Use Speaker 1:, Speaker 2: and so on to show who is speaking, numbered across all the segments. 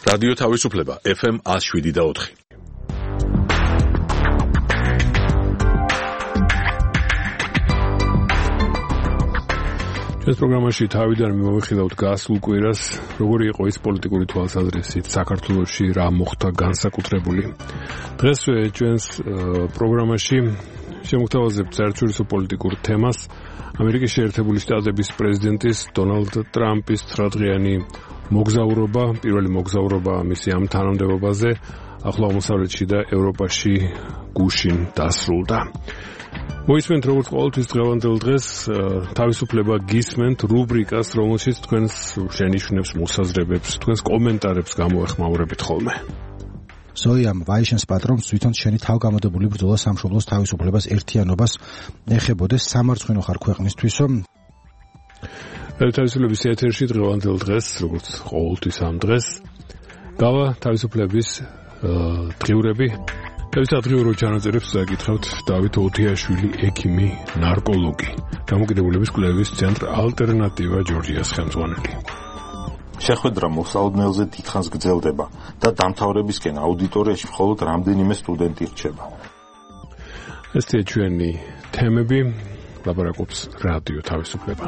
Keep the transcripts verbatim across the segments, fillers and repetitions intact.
Speaker 1: რადიო თავისუფლება ეფ ემ one oh seven და four. ეს პროგრამაში თავიდან მივიხილავთ გასულ კვირას, როგორი იყო ის პოლიტიკური თვალსაზრისით საქართველოში რა მოხდა განსაკუთრებული. დღესვე ჩვენს პროგრამაში შემოგთავაზებთ საერთაშორისო პოლიტიკურ თემას, ამერიკის შეერთებული შტატების პრეზიდენტის დონალდ ტრამპის ცხრადღიანი მოგზაურობა, პირველი მოგზაურობა მისი ამ თანამდებობაზე ახლო აღმოსავლეთში და ევროპაში გუშინ დასრულდა. მოისმენთ როგორც ყოველთვის დღევანდელ დღეს თავისუფლება გისმენთ რუბრიკას, რომელშიც თქვენს შენიშვნებს, მოსაზრებებს, თქვენს კომენტარებს გამოეხმაურებით ხოლმე.
Speaker 2: ზოიამ ვაიშენს პატრონს თვითონ შენი თავგამოდებული ბრძოლა სამშობლოს თავისუფლებას ერთიანობას ეხებოდეს, სამარცხვინო ხარ ქვეყნისთვისო.
Speaker 1: თავისუფლების ეთერში დღევანდელ დღეს, როგორც ყოველთვის ამ დღეს, გავა თავისუფლების დღიურები. თავისუფლების ჩანაწერებს საკითხავთ დავით ოდიაშვილი, ექიმი, ნარკოლოგი, დამოკიდებულების კვლევის ცენტრ ალტერნატივა ჯორჯიას ხელმძღვანელი.
Speaker 3: შეხვედრა მოსალოდნელზე დიდხანს გრძელდება და დამთავრებისკენ აუდიტორიაში მხოლოდ რამდენიმე სტუდენტი რჩება.
Speaker 1: ესეა ჩვენი თემები, ლაპარაკობს რადიო თავისუფლება.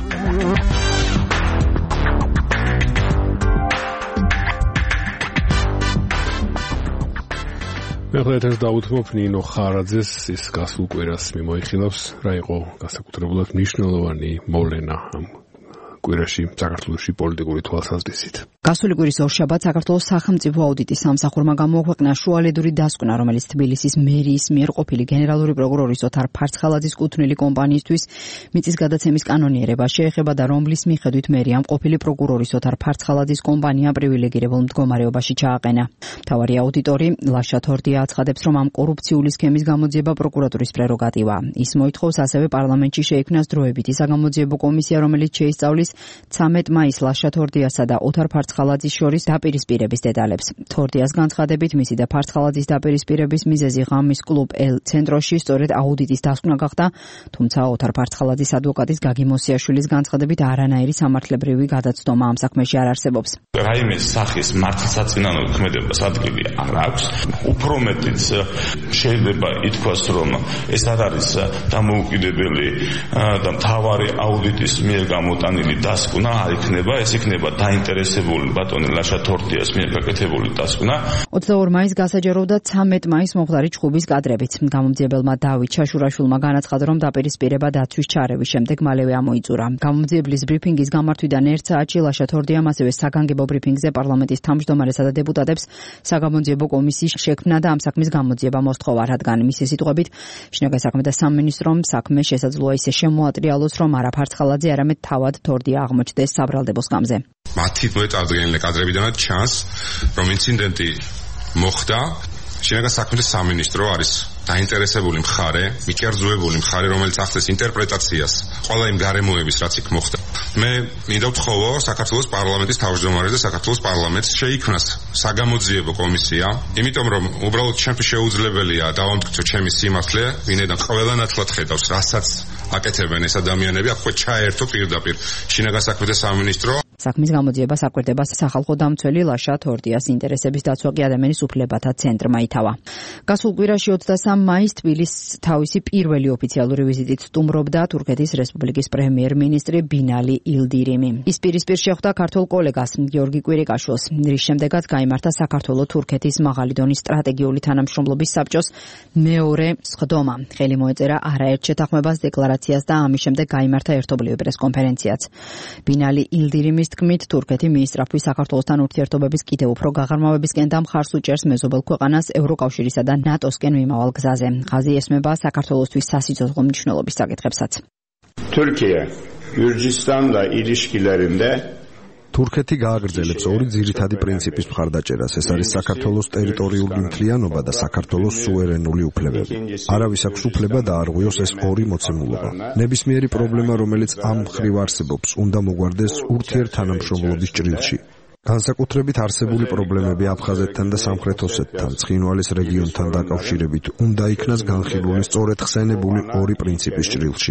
Speaker 1: მეხლეთეს დაუთმობ ნინო ხარაძეს, ის გასულ კვირას მიმოიხილავს, რა იყო განსაკუთრებულად მნიშვნელოვანი მოვლენა ამ კვირაში საქართველოში პოლიტიკური თვალსაზრისით.
Speaker 4: გასული კვირის ორშაბათს საქართველოს სახელმწიფო აუდიტის სამსახურმა გამოაქვეყნა შუალედური დასკვნა, რომელიც თბილისის მერიის მიერ ყოფილი გენერალური პროკურორის ოთარ ფარცხალაძის კუთვნილი კომპანიისთვის მიწის გადაცემის კანონიერება შეეხება და რომლის მიხედვით მერიამ ყოფილი პროკურორის ოთარ ფარცხალაძის კომპანია პრივილეგირებულ მდგომარეობაში ჩააყენა. მთავარი აუდიტორი ლაშა თორდია აცხადებს, რომ ამ კორუფციული სქემის გამოძიება პროკურატურის პრეროგატივა. ის მოითხოვს ასევე პარლამენტში შეიქმნას დროებითი საგამოძიებო კომისია, რომელიც შეისწავლის ცამეტ მაისს ლაშა თორდიასა და ოთარ ფარცხალაძის შორის დაპირისპირების დეტალებს. თორდიას განცხადებით, მისი და ფარცხალაძის დაპირისპირების მიზეზი ღამის კლუბ ელ ცენტროში სწორედ აუდიტის დასკვნა გახდა, თუმცა ოთარ ფარცხალაძის ადვოკატის გაგი მოსიაშვილის განცხადებით არანაირი სამართლებრივი გადაცდომა ამ საქმეში არ არსებობს.
Speaker 5: რაიმე სახის მართლსაწინააღმდეგო ქმედებას ადგილი არ აქვს. უფრო მეტიც შეიძლება ითქვას, რომ ეს არ არის დამოუკიდებელი და მთავარი აუდიტის მიერ გამოტანილი დასკვნა არ იქნება, ეს იქნება დაინტერესებული ბატონი ლაშა თორდიას მიერ გაკეთებული დასკვნა.
Speaker 4: ოცდაორ მაისს გასაჯაროვდა ცამეტ მაისს მომხდარი ჩხუბის კადრებით. გამომძიებელმა დავით ჩაშურაშვილმა განაცხადა, რომ დაპირისპირება დაცვის ჩარევის შემდეგ მალევე ამოიწურა. გამომძიებლის ბრიფინგის გამართვიდან ერთ საათში ლაშა თორდიამ ასევე საგანგებო ბრიფინგზე პარლამენტის თავმჯდომარესა და დეპუტატებს საგამოძიებო კომისიის შექმნა და ამ საქმის გამოძიება მოსთხოვა, რადგან მისი სიტყვებით შინაგან საქმეთა სამინისტრომ საქმე შესაძლოა ისე შემოატრიალოს, რომ არა ფარცხალაძე, არამედ თავად თორდია აღმოჩნდეს საბრალდებო სკამზე.
Speaker 6: მათი მოწარდგენილი კადრებიდანაც ჩანს, რომ ინციდენტი მოხდა, შინაგან საქმეთა სამინისტრო არის დაინტერესებული მხარე, მიკერძოებული მხარე, რომელიც ახდენს ინტერპრეტაციას ყველა იმ გარემოების, რაც იქ მოხდა. მე მინდა ვთხოვო საქართველოს პარლამენტის თავმჯდომარეს და საქართველოს პარლამენტს შეიქმნას საგამოძიებო კომისია, იმიტომ რომ უბრალოდ ჩემთვის შეუძლებელია დავამტკიცო ჩემი სიმართლე, ვინაიდან ყველა ნათლად ხედავს, რასაც აკეთებენ ეს ადამიანები, ახლა ჩაერთო პირდაპირ შინაგან საქმეთა სამინისტრო.
Speaker 4: საქმის გამოძიება საკვირდება სახალხო დამცველი ლაშა თორდიას ინტერესების დაცვა კი ადამიანის უფლებათა ცენტრმა ითავა. გასულ კვირაში ოცდასამ მაისს თბილისს თავისი პირველი ოფიციალური ვიზიტით სტუმრობდა თურქეთის რესპუბლიკის პრემიერ-მინისტრი ბინალი ილდირიმი. ის პირისპირ შეხვდა ქართულ კოლეგას გიორგი კვირიკაშვილს, რის შემდეგაც გაიმართა საქართველო-თურქეთის მაღალი დონის სტრატეგიული თანამშრომლობის საბჭოს მეორე სხდომა. ხელი მოეწერა არაერთ შეთანხმებას, დეკლარაციას და ამის შემდეგ გაიმართა ერთობლივი პრესკონფერენციაც. ბინალი ილდირიმის თქმით, თურქეთი მიისწრაფვის საქართველოსთან ურთიერთობების კიდევ უფრო გაღრმავებისკენ და მხარს უჭერს მეზობელ ქვეყანას ევროკავშირისა და ნატოსკენ მიმავალ გზაზე. ხაზი ესმება საქართველოსთვის სასიცოცხლო მნიშვნელობის საკითხებსაც.
Speaker 7: Türkiye, Gürcistan'la ilişkilerinde
Speaker 8: თურქეთი გააგრძელებს ორი ძირითადი პრინციპის მხარდაჭერას. ეს არის საქართველოს ტერიტორიული მთლიანობა და საქართველოს სუვერენული უფლებები. არავის აქვს უფლება დაარღვიოს ეს ორი მოცემულობა. ნებისმიერი პრობლემა, რომელიც ამ მხრივ არსებობს, უნდა მოგვარდეს ურთიერთთანამშრომლობის ჭრილში. განსაკუთრებით არსებული პრობლემები აფხაზეთთან და სამხრეთ ოსეთთან, ცხინვალის რეგიონთან დაკავშირებით უნდა იქნას განხილული სწორედ ხსენებული ორი პრინციპის ჭრილში.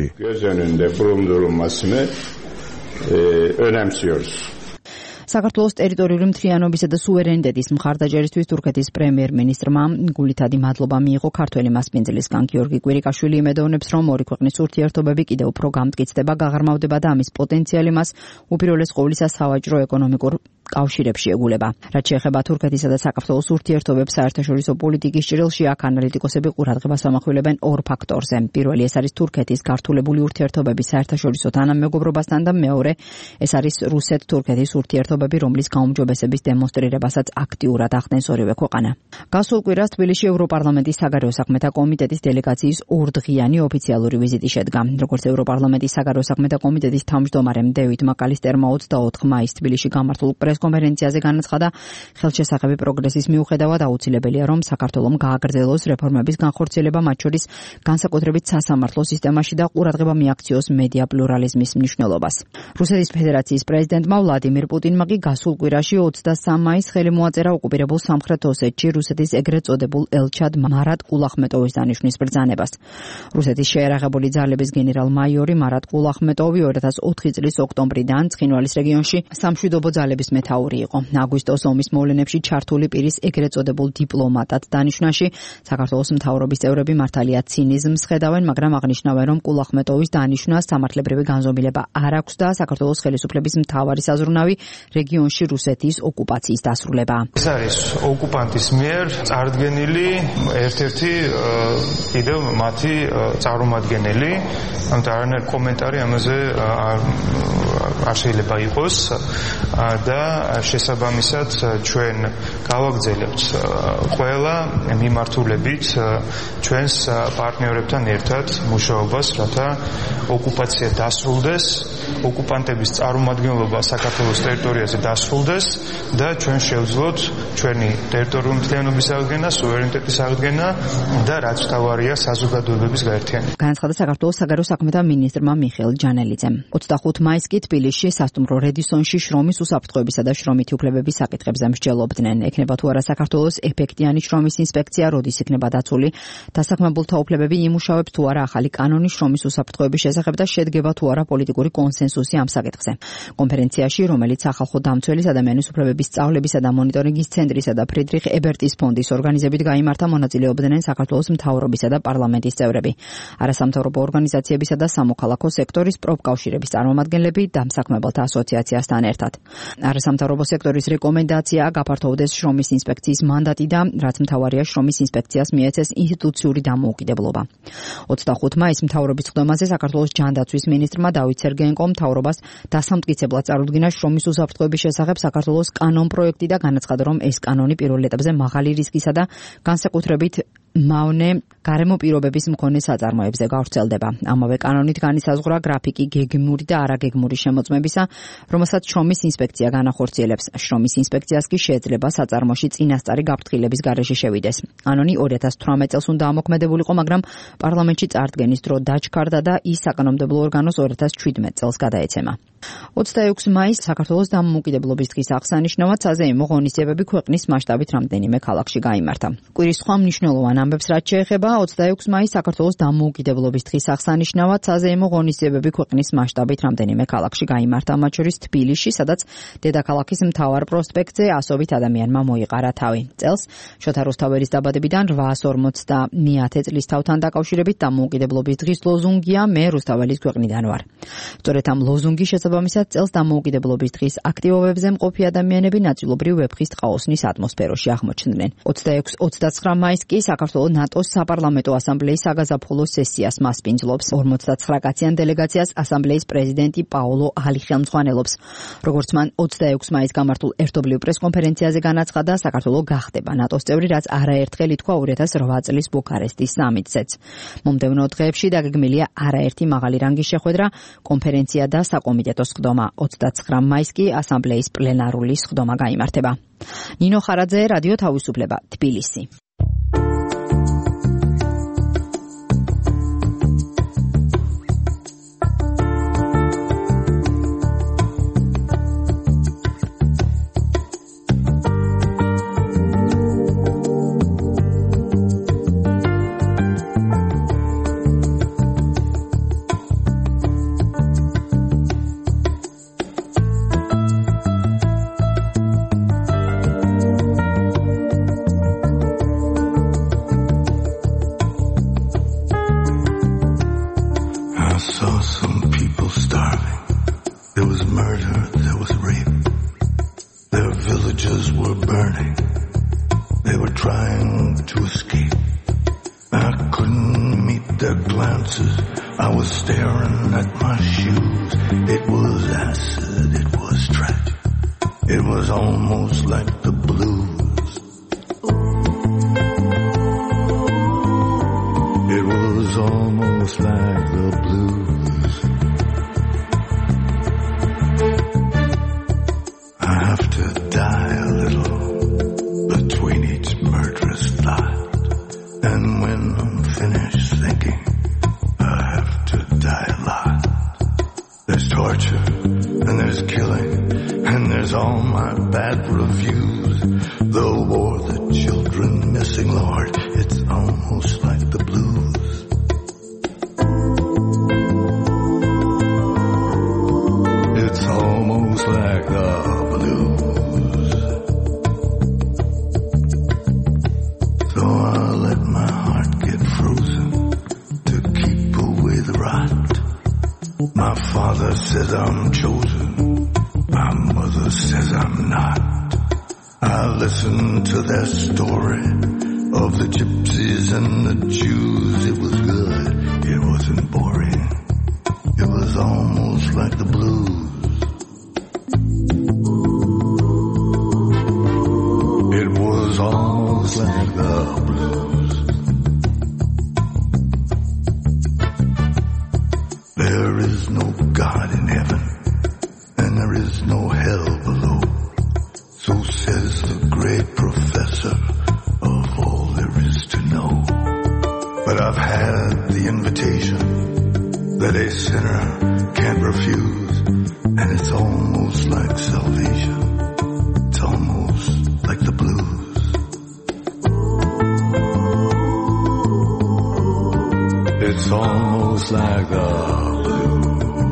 Speaker 4: საქართველოს ტერიტორიული მთლიანობისა და სუვერენიტეტის მხარდაჭერისთვის თურქეთის პრემიერ-მინისტრმა გულითადი მადლობა მიიღო ქართველი მასპინძლისგან. გიორგი კვირიკაშვილი იმედოვნებს, რომ ორი ქვეყნის ურთიერთობები კიდევ უფრო გამტკიცდება, გაღრმავდება და ამის პოტენციალი მას უპირველეს ყოვლისა სავაჭრო ეკონომიკურ კავშირებში ეგულება. რაც შეეხება თურქეთისა და საქართველოს ურთიერთობებს საერთაშორისო პოლიტიკის ჭრილში, აქ ანალიტიკოსები ყურადღებას ამახვილებენ ორ ფაქტორზე. პირველი ეს არის თურქეთის გართულებული ურთიერთობების საერთაშორისო თანამეგობრობასთან და მეორე ეს არის რუსეთ-თურქეთის ურთიერთობები, რომლის გაუმჯობესების დემონსტრირებასაც აქტიურად ახდენს ორივე ქვეყანა. გასულ კვირას თბილისში ევროპარლამენტის საგარეო საქმეთა კომიტეტის დელეგაციის ორდღიანი ოფიციალური ვიზიტი შედგა. როგორც ევროპარლამენტის საგარეო საქმეთა კომიტეტის თავმჯდომარემ დევიდ მაკალისტერმა ოცდაოთხ მაისს თბილისში გამართულ კონფერენციაზე განაცხადა, ხელშესახები პროგრესის მიუხედავად აუცილებელია, რომ საქართველოს გააგრძელოს რეფორმების განხორციელება, მათ შორის განსაკუთრებით სასამართლო სისტემაში და ყურადღება მიაქციოს მედია პლურალიზმის მნიშვნელობას. რუსეთის ფედერაციის პრეზიდენტმა ვლადიმირ პუტინმა კი გასულ კვირაში ოცდასამ მაისს ხელი მოაწერა ოკუპირებულ სამხრეთ ოსეთში რუსეთის ეგრეთ წოდებულ ელჩად მარატ კულახმეტოვის დანიშვნის ბრძანებას. რუსეთის შეერაღებული ძალების გენერალ-მაიორი მარატ კულახმეტოვი ორი ათას ოთხი წლის ოქტომბრიდან ცხინვალის რეგიონში სამშვიდობო ძალების მეთაური იყო. აგვისტოს ომის მოვლენებში ჩართული პირის ეგრეთ წოდებულ დიპლომატად დანიშვნაში საქართველოს მთავრობის წევრები მართალია ცინიზმს ხედავენ, მაგრამ აღნიშნავენ, რომ კულახმეტოვის დანიშვნას სამართლებრივი განზომილება არ აქვს და საქართველოს ხელისუფლების მთავარი საზრუნავი რეგიონში რუსეთის ოკუპაციის დასრულება.
Speaker 9: ეს არის ოკუპანტის მიერ წარდგენილი ერთ-ერთი კიდევ მათი წარმომადგენელი, ამიტომ არანაირი კომენტარი ამაზე არ შეიძლება იყოს და შესაბამისად ჩვენ გავაგრძელებთ ყველა მიმართულებით ჩვენს პარტნიორებთან ერთად მუშაობას, რათა ოკუპაცია დასრულდეს, ოკუპანტების წარმომადგენლობა საქართველოს ტერიტორიაზე დასრულდეს და ჩვენ შევძლოთ ჩვენი ტერიტორიული მთლიანობის აღდგენა, სუვერენიტეტის აღდგენა და რაც მთავარია საზოგადოებების გაერთიანება.
Speaker 4: განაცხადა საქართველოს საგარეო საქმეთა მინისტრმა მიხეილ ჯანელიძემ. ოცდახუთ მაისს კი თბილისში სასტუმრო რედისონში შრომის უსაფრთხოებისა და შრომითი უფლებების საკითხებზე მსჯელობდნენ. ექნება თუ არა საქართველოს ეფექტიანი შრომის ინსპექცია, როდის იქნება დაცული დასაქმებულთა უფლებები, იმუშავებს თუ არა ახალი კანონი შრომის უსაფრთხოების შესახებ და შედგება თუ არა პოლიტიკური კონსენსუსი ამ საკითხზე. კონფერენციაში, რომელიც სახალხო დამცველის ადამიანის უფლებების სწავლებისა და მონიტორინგის ცენტრისა და ფრიდრიხ ებერტის ფონდის ორგანიზებით გაიმართა, მონაწილეობდნენ საქართველოს მთავრობისა და პარლამენტის წევრები, არასამთავრობო ორგანიზაციებისა და სამოქალაქო სექტორის პროფკავშირების წარმომადგენლები დამსაქმებელთა ასოციაციასთან ერთად. არასამთავრობო სექტორის რეკომენდაციაა გაფართოვდეს შრომის ინსპექციის მანდატი და რაც მთავარია შრომის ინსპექციას მიეცეს ინსტიტუციური დამოუკიდებლობა. ოცდახუთ მაისს მთავრობის ხდომაზე საქართველოს ჯანდაცვის მინისტრმა დავით სერგეენკომ მთავრობას დასამტკიცებლად წარუდგინა შრომის უსაფრთხოების შესახებ საქართველოს კანონ პროექტი და განაცხადა, რომ ეს კანონი პირველ ეტაპზე მაღალი რისკისა და განსაკუთრებით მავნე გარემო პირობების მქონე საწარმოებზე გავრცელდება. ამავე კანონით განისაზღვრა გრაფიკი გეგმური და არაგეგმური შემოწმებისა, რომელსაც შრომის ინსპექცია განახორციელებს. შრომის ინსპექციას კი შეეძლება საწარმოში წინასწარი გაფრთხილების გარეშე შევიდეს. კანონი ორი ათას თვრამეტ წელს უნდა ამოქმედებულიყო, მაგრამ პარლამენტში წარდგენის დრო დაჩქარდა და ის საკანონმდებლო ორგანოს ორი ათას შვიდმეტ წელს გადაეცემა. ოცდაექვსი მაისს საქართველოს დამოუკიდებლობის დღის აღსანიშნავად საზეიმო ღონისძიებები ქვეყნის მასშტაბით რამდენიმე ქალაქში გაიმართა. კვირის სხვა მნიშვნელოვან ამბებს რაც შეეხება, ოცდაექვსი მაისს საქართველოს დამოუკიდებლობის დღის აღსანიშნავად საზეიმო ღონისძიებები ქვეყნის მასშტაბით რამდენიმე ქალაქში გაიმართა, მათ შორის თბილისში, სადაც დედაქალაქის მთავარ პროსპექტზე ასობით ადამიანმა მოიყარა თავი. წელს შოთა რუსთაველის დაბადებიდან რვაას ორმოცდამეათე წლის თავთან დაკავშირებით დამოუკიდებლობის დღის ლოზუნგია „მე რუსთაველის ქვეყნიდან ვარ“. სწორედ ამ ლოზუნგის შესაბამისად წელს დამოუკიდებლობის დღის აქტივობებზე მყოფი ადამიანები ნაწილობრივ ვეფხისტ ყაოსნის ატმოსფეროში აღმოჩნდნენ. ოცდაექვსი ოცდაცხრა მაისს კი საქართველოს ნატოს საპარლამენტო ასამბლეის საგაზაფხულო სესიას მასპინძლობს. ორმოცდაცხრა კაციან დელეგაციას ასამბლეის პრეზიდენტი პაოლო ალი ხელმძღვანელობს. როგორც მან ოცდაექვსი მაისს გამართულ ერთობლივ პრესკონფერენციაზე განაცხადა, საქართველო გახდება ნატოს წევრი, რაც არაერთხელ ითქვა ორი ათას რვა წლის ბუქარესტის სამიტზეც. მომდევნო დღეებში დაგეგმილია არაერთი მაღალი რანგის შეხვედრა, კონფერენცია და საკომიტეტო სხდომა. ოცდაცხრა მაისს კი ასამბლეის პლენარული სხდომა გაიმართება. ნინო ხარაძე, რადიო თავისუფლება, თბილისი.
Speaker 10: I saw some people starving. There was murder, there was rape. Their villages were burning. They were trying to escape. I couldn't meet their glances. I was staring at my shoes. It was acid, it was tragic. It was almost like the blues. It was almost like the blues. I have to die a little between each murderous thought. And when I'm finished thinking, I have to die a lot. There's torture, and there's killing, and there's all my bad reviews. The war, the children missing, Lord, it's almost like the blues. It's almost like the blues. So I let my heart get frozen to keep away the rot. My father says I'm chosen. My mother says I'm not. I listen to their story of the gypsies and the Jews. It was good. It wasn't boring. It was almost like the blues. It was almost like the blues. There is no God in heaven, and there is no hell below. So says the great professor of all there is to know. But I've had the invitation that a sinner can't refuse, and it's almost like salvation. It's almost like the blues. It's almost like the blues.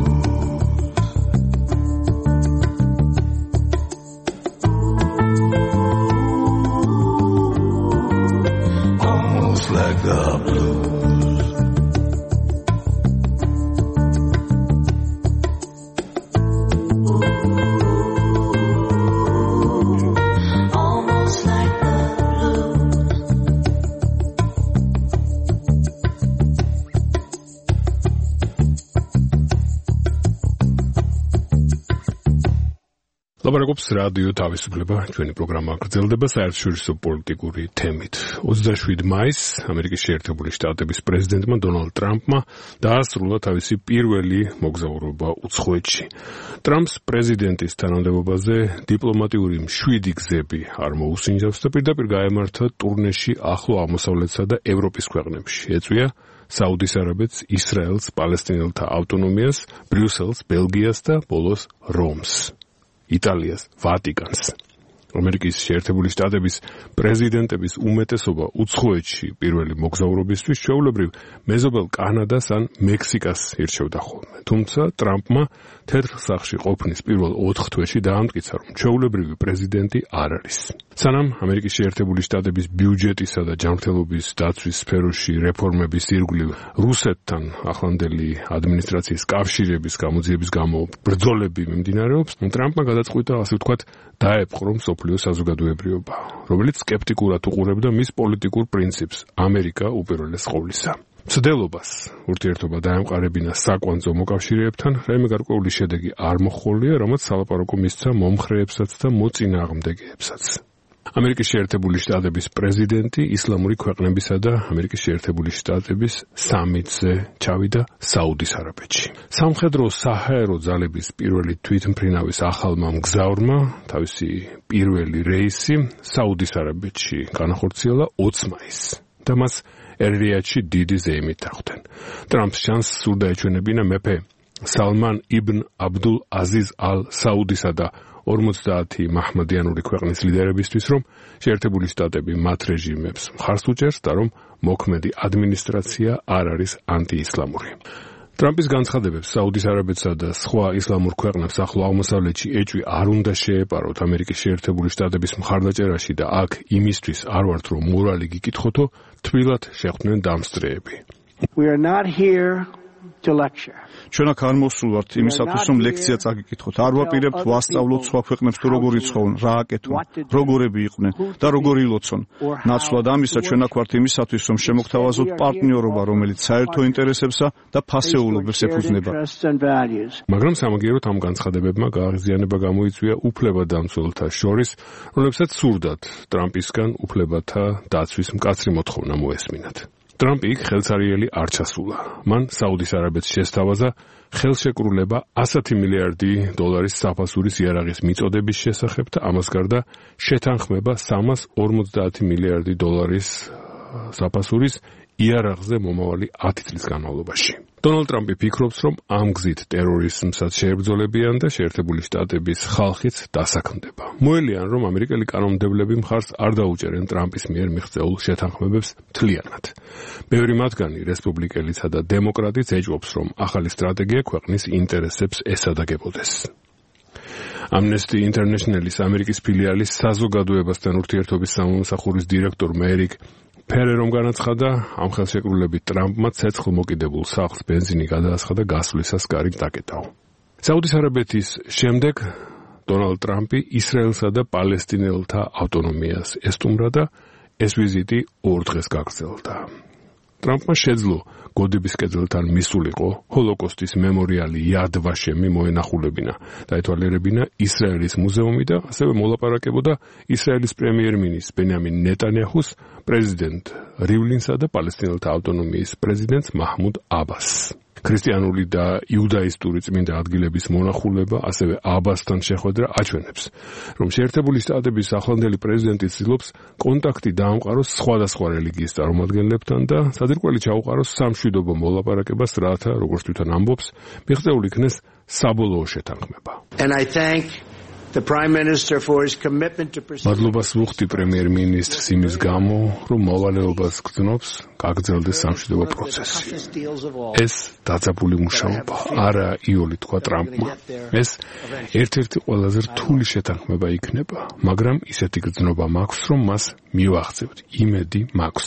Speaker 10: Almost like the blues.
Speaker 1: ლაპარაკობს რადიო თავისუფლება, ჩვენი პროგრამა გრძელდება საერთაშორისო პოლიტიკური თემით. ოცდაშვიდი მაისს ამერიკის შეერთებული შტატების პრეზიდენტმა დონალდ ტრამპმა დაასრულა თავისი პირველი მოგზაურობა უცხოეთში. ტრამპს პრეზიდენტის თანამდებობაზე დიპლომატიური მშვიდი გზები არ მოუსინჯავს და პირდაპირ გაემართა ტურნეში ახლო აღმოსავლეთსა და ევროპის ქვეყნებში. ეწვია საუდის არაბეთს, ისრაელს, პალესტინელთა ავტონომიას, ბრიუსელს, ბელგიას და ბოლოს რომს. იტალიას, ვატიკანს. ამერიკის შეერთებული შტატების პრეზიდენტების უმეტესობა უცხოეთში პირველი მოგზაურობისთვის ჩვეულებრივ მეზობელ კანადას ან მექსიკას ირჩევდა ხოლმე. თუმცა ტრამპმა თეთრ სახლში ყოფნის პირველ ოთხ თვეში დაამტკიცა, რომ ჩვეულებრივი პრეზიდენტი არ არის. სანამ ამერიკის შეერთებული შტატების ბიუჯეტისა და ჯანმრთელობის დაცვის სფეროში რეფორმების ირგვლივ რუსეთთან ახლანდელი ადმინისტრაციის კავშირების გამოძიების გამო ბრძოლები მიმდინარეობს, ტრამპმა გადაწყვიტა, ასე ვთქვათ, დაეპყრო მსოფლიო საზოგადოებრიობა, რომელიც სკეპტიკურად უყურებდა მის პოლიტიკურ პრინციპს ამერიკა უპირველეს ყოვლისა. მცდელობას ურთიერთობა დაემყარებინა საკვანძო მოკავშირეებთან, რაიმე გარკვეული შედეგი არ მოჰყოლია, რამაც სალაპარაკო მისცა მომხრეებსაც და მოწინააღმდეგეებსაც. ამერიკის შეერთებული შტატების პრეზიდენტი ისლამური ქვეყნებისა და ამერიკის შეერთებული შტატების სამიტზე ჩავიდა საუდის არაბეთში. სამხედრო საჰაერო ძალების პირველი თვითმფრინავის ახალმა მგზავრმა თავისი პირველი რეისი საუდის არაბეთში განახორციელა ოცი მაისს და მას ერ-რიადში დიდი ზეიმით დახვდნენ. ტრამპს ჩანს სურდა ეჩვენებინა მეფე სალმან იბნ აბდულ აზიზ ალ საუდისა და ორმოცდაათი მაჰმადიანური ქვეყნის ლიდერებისთვის, რომ შეერთებული შტატები მათ რეჟიმებს მხარს უჭერს და რომ მოქმედი ადმინისტრაცია არ არის ანტიისლამური. ტრამპის განცხადებებს საუდის არაბეთსა და სხვა ისლამურ ქვეყნებს ახლო აღმოსავლეთში ეჭვი არ უნდა შეეპაროთ ამერიკის შეერთებული შტატების მხარდაჭერაში და აქ იმისთვის არ ვართ, რომ მორალი გიკითხოთო, თბილად შეხვდნენ დამსწრეები.
Speaker 11: We are not here ჩვენ აქ არ მოსულვართ იმისათვის, რომ ლექცია წაგიკითხოთ. არ ვაპირებთ ვასწავლოთ სხვა ქვეყნებს თუ როგორ იცხოვენ, რა აკეთონ, როგორები იყვნენ და როგორ ილოცონ. ნაცვლად ამისა, ჩვენ აქ ვართ იმისათვის, რომ შემოგთავაზოთ პარტნიორობა, რომელიც საერთო ინტერესებსა და ფასეულობებს ეფუძნება.
Speaker 1: მაგრამ სამაგიეროდ ამ განცხადებებმა გააღიზიანება გამოიწვია უფლებადამცველთა შორის, რომლებსაც სურდათ ტრამპისგან უფლებათა დაცვის მკაცრი მოთხოვნა მოესმინათ. ტრამპი იქ ხელსარიელი არ ჩასულა. მან საუდის არაბეთს შესთავაზა ხელშეკრულება ასი მილიარდი დოლარის საფასურის იარაღის მიწოდების შესახებ და ამას გარდა შეთანხმება სამას ორმოცდაათი მილიარდი დოლარის საფასურის იარაღზე მომავალი ათი წლის განმავლობაში. დონალდ ტრამპი ფიქრობს, რომ ამ გზით ტერორიზმსაც შეებრძოლებიან და შეერთებული შტატების ხალხიც დასაქმდება. მოელიან, რომ ამერიკელი კანონმდებლები მხარს არ დაუჭერენ ტრამპის მიერ მიღწეულ შეთანხმებებს მთლიანად. ბევრი მათგანი, რესპუბლიკელისა და დემოკრატიც ეჭვობს, რომ ახალი სტრატეგია ქვეყნის ინტერესებს ესადაგებოდეს. Amnesty International-ის ამერიკის ფილიალის საზოგადოებასთან ურთიერთობის სამსახურის დირექტორმა ერიკ ფერერომ განაცხადა, ამ ხელშეკრულებით ტრამპმა ცეცხლმოკიდებულ სახლს ბენზინი გადაასხადა გასვლისას კარით დაკეტაო. საუდის არაბეთის შემდეგ დონალდ ტრამპი ისრაელსა და პალესტინელთა ავტონომიას ესტუმრა და ეს ვიზიტი ორ დღეს გაგრძელდა. ტრამპმა შეძლო გოდების კედელთან მისულიყო ჰოლოკოსტის მემორიალი იად ვაშემი მოენახულებინა და ეთვალიერებინა ისრაელის მუზეუმი და ასევე მოლაპარაკებოდა ისრაელის პრემიერ-მინისტრ ბენიამინ ნეტანიაჰუს, პრეზიდენტ რივლინსა და პალესტინელთა ავტონომიის პრეზიდენტს მაჰმუდ აბასს. ქრისტიანული და იუდაისტური წმინდა ადგილების მონახულება, ასევე აბასთან შეხვედრა აჩვენებს, რომ შეერთებული შტატების ახლანდელი პრეზიდენტი ცდილობს კონტაქტი დაამყაროს სხვადასხვა რელიგიის წარმომადგენლებთან და საძირკველი ჩაუყაროს სამშვიდობო მოლაპარაკებას, რათა, როგორც თვითონ ამბობს, მიღწეული იქნეს საბოლოო შეთანხმება. მადლობას ვუხდი პრემიერ-მინისტრს იმის გამო, რომ მოვალეობას გრძნობს გაგრძელდეს სამშვიდობო პროცესი. ეს დაძაბული მუშაობა, არა იული თქვა ტრამპმა. ეს ერთ-ერთი ყველაზე რთული შეთანხმება იქნება, მაგრამ ისეთი გრძნობა მაქვს, რომ მას მივახცევთ, იმედი მაქვს.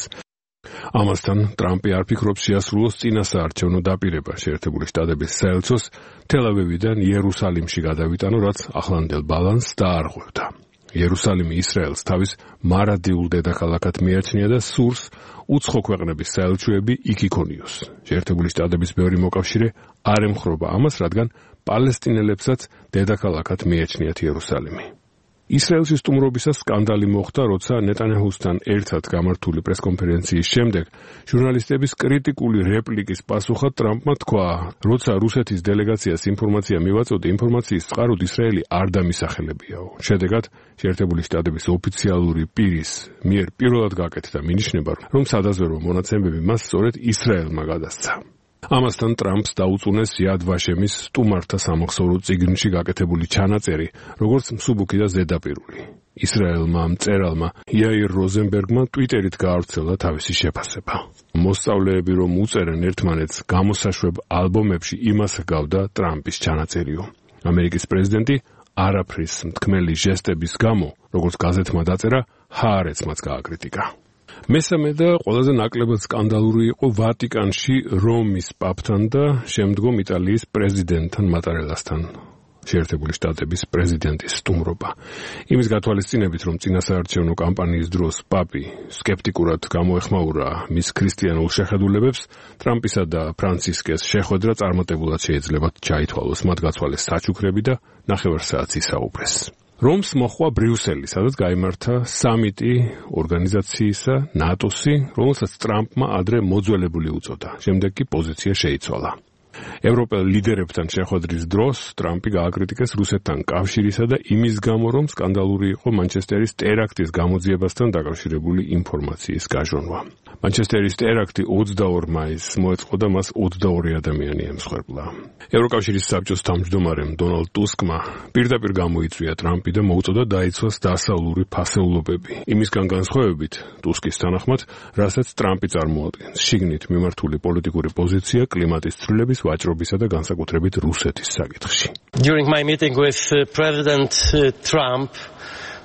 Speaker 1: ამასთან ტრამპი არ ფიქრობს შეასრულოს წინასაარჩევნო დაპირება შეერთებული შტატების საელჩოს თელ-ავივიდან იერუსალიმში გადავიტანო, რაც ახლანდელ ბალანსს დაარღვევდა. იერუსალიმი ისრაელს თავის მარადიულ დედაქალაქად მიაჩნია და სურს უცხო ქვეყნების საელჩოები იქ იქონიოს. შეერთებული შტატების ბევრი მოკავშირე არ ემხრობა ამას, რადგან პალესტინელებსაც დედაქალაქად მიაჩნიათ იერუსალიმი. ისრაელში სტუმრობისას სკანდალი მოხდა, როცა ნეტანიაჰუსთან ერთად გამართული პრესკონფერენციის შემდეგ ჟურნალისტების კრიტიკული რეპლიკის პასუხად ტრამპმა თქვა, როცა რუსეთის დელეგაციას ინფორმაცია მივაწოდე, ინფორმაციის წყაროდ ისრაელი არ დამისახელებიაო. შედეგად შეერთებული შტატების ოფიციალური პირის მიერ პირველად გაკეთდა მინიშნება, რომ სადაზვერვო მონაცემები მას სწორედ ისრაელმა გადასცა. ამასთან ტრამპს დაუწუნეს იად ვაშემის სტუმართა სამახსოვრო წიგნში გაკეთებული ჩანაწერი, როგორც მსუბუქი და ზედაპირული. ისრაელმა მწერალმა იაირ როზენბერგმა ტვიტერით გაავრცელა თავისი შეფასება. მოსწავლეები რომ უწერენ ერთმანეთს გამოსაშვებ ალბომებში, იმას ჰგავდა ტრამპის ჩანაწერიო. ამერიკის პრეზიდენტი არაფრის მთქმელი ჟესტების გამო, როგორც გაზეთმა დაწერა, ჰაარეთს მას გააკრიტიკა. მესამე და ყველაზე ნაკლებად სკანდალური იყო ვატიკანში რომის პაპთან და შემდგომ იტალიის პრეზიდენტთან მატარელასთან შეერთებული შტატების პრეზიდენტის სტუმრობა. იმის გათვალისწინებით, რომ წინასაარჩევნო კამპანიის დროს პაპი სკეპტიკურად გამოეხმაურა მის ქრისტიანულ შეხედულებებს, ტრამპისა და ფრანცისკეს შეხვედრა წარმატებულად შეიძლება ჩაითვალოს, მათ გაცვალეს საჩუქრები და ნახევარ საათს ისაუბრეს. რომს მოხვა ბრიუსელი, სადაც გაიმართა სამიტი ორგანიზაციისა ნატოსი, რომელსაც ტრამპმა ადრე მოძველებული უწოდა. შემდეგ კი პოზიცია შეიცვალა. ევროპელ ლიდერებთან შეხვედრის დროს ტრამპი გააკრიტიკეს რუსეთთან კავშირისა და იმის გამო, რომ სკანდალური იყო მანჩესტერის ტერაქტის გამოძიებასთან დაკავშირებული ინფორმაციის გაჟონვა. მანჩესტერის ტერაქტი ოცდაორ მაისს მოეწყო და მას ოცდაორი ადამიანი ემსხვერპლა. ევროკავშირის საბჭოს თავმჯდომარემ დონალდ ტუსკმა პირდაპირ გამოიწვია ტრამპი და მოუწოდა დაიცვას დასავლური ფასეულობები. იმისგან განსხვავებით, ტუსკის თანახმად, რასაც ტრამპი წარმოადგენს, შიგნით მიმართული პოლიტიკური პოზიცია კლიმატის ცვლილების, ვაჭრობისა და განსაკუთრებით რუსეთის საკითხში.
Speaker 12: During my meeting with uh, President uh, Trump,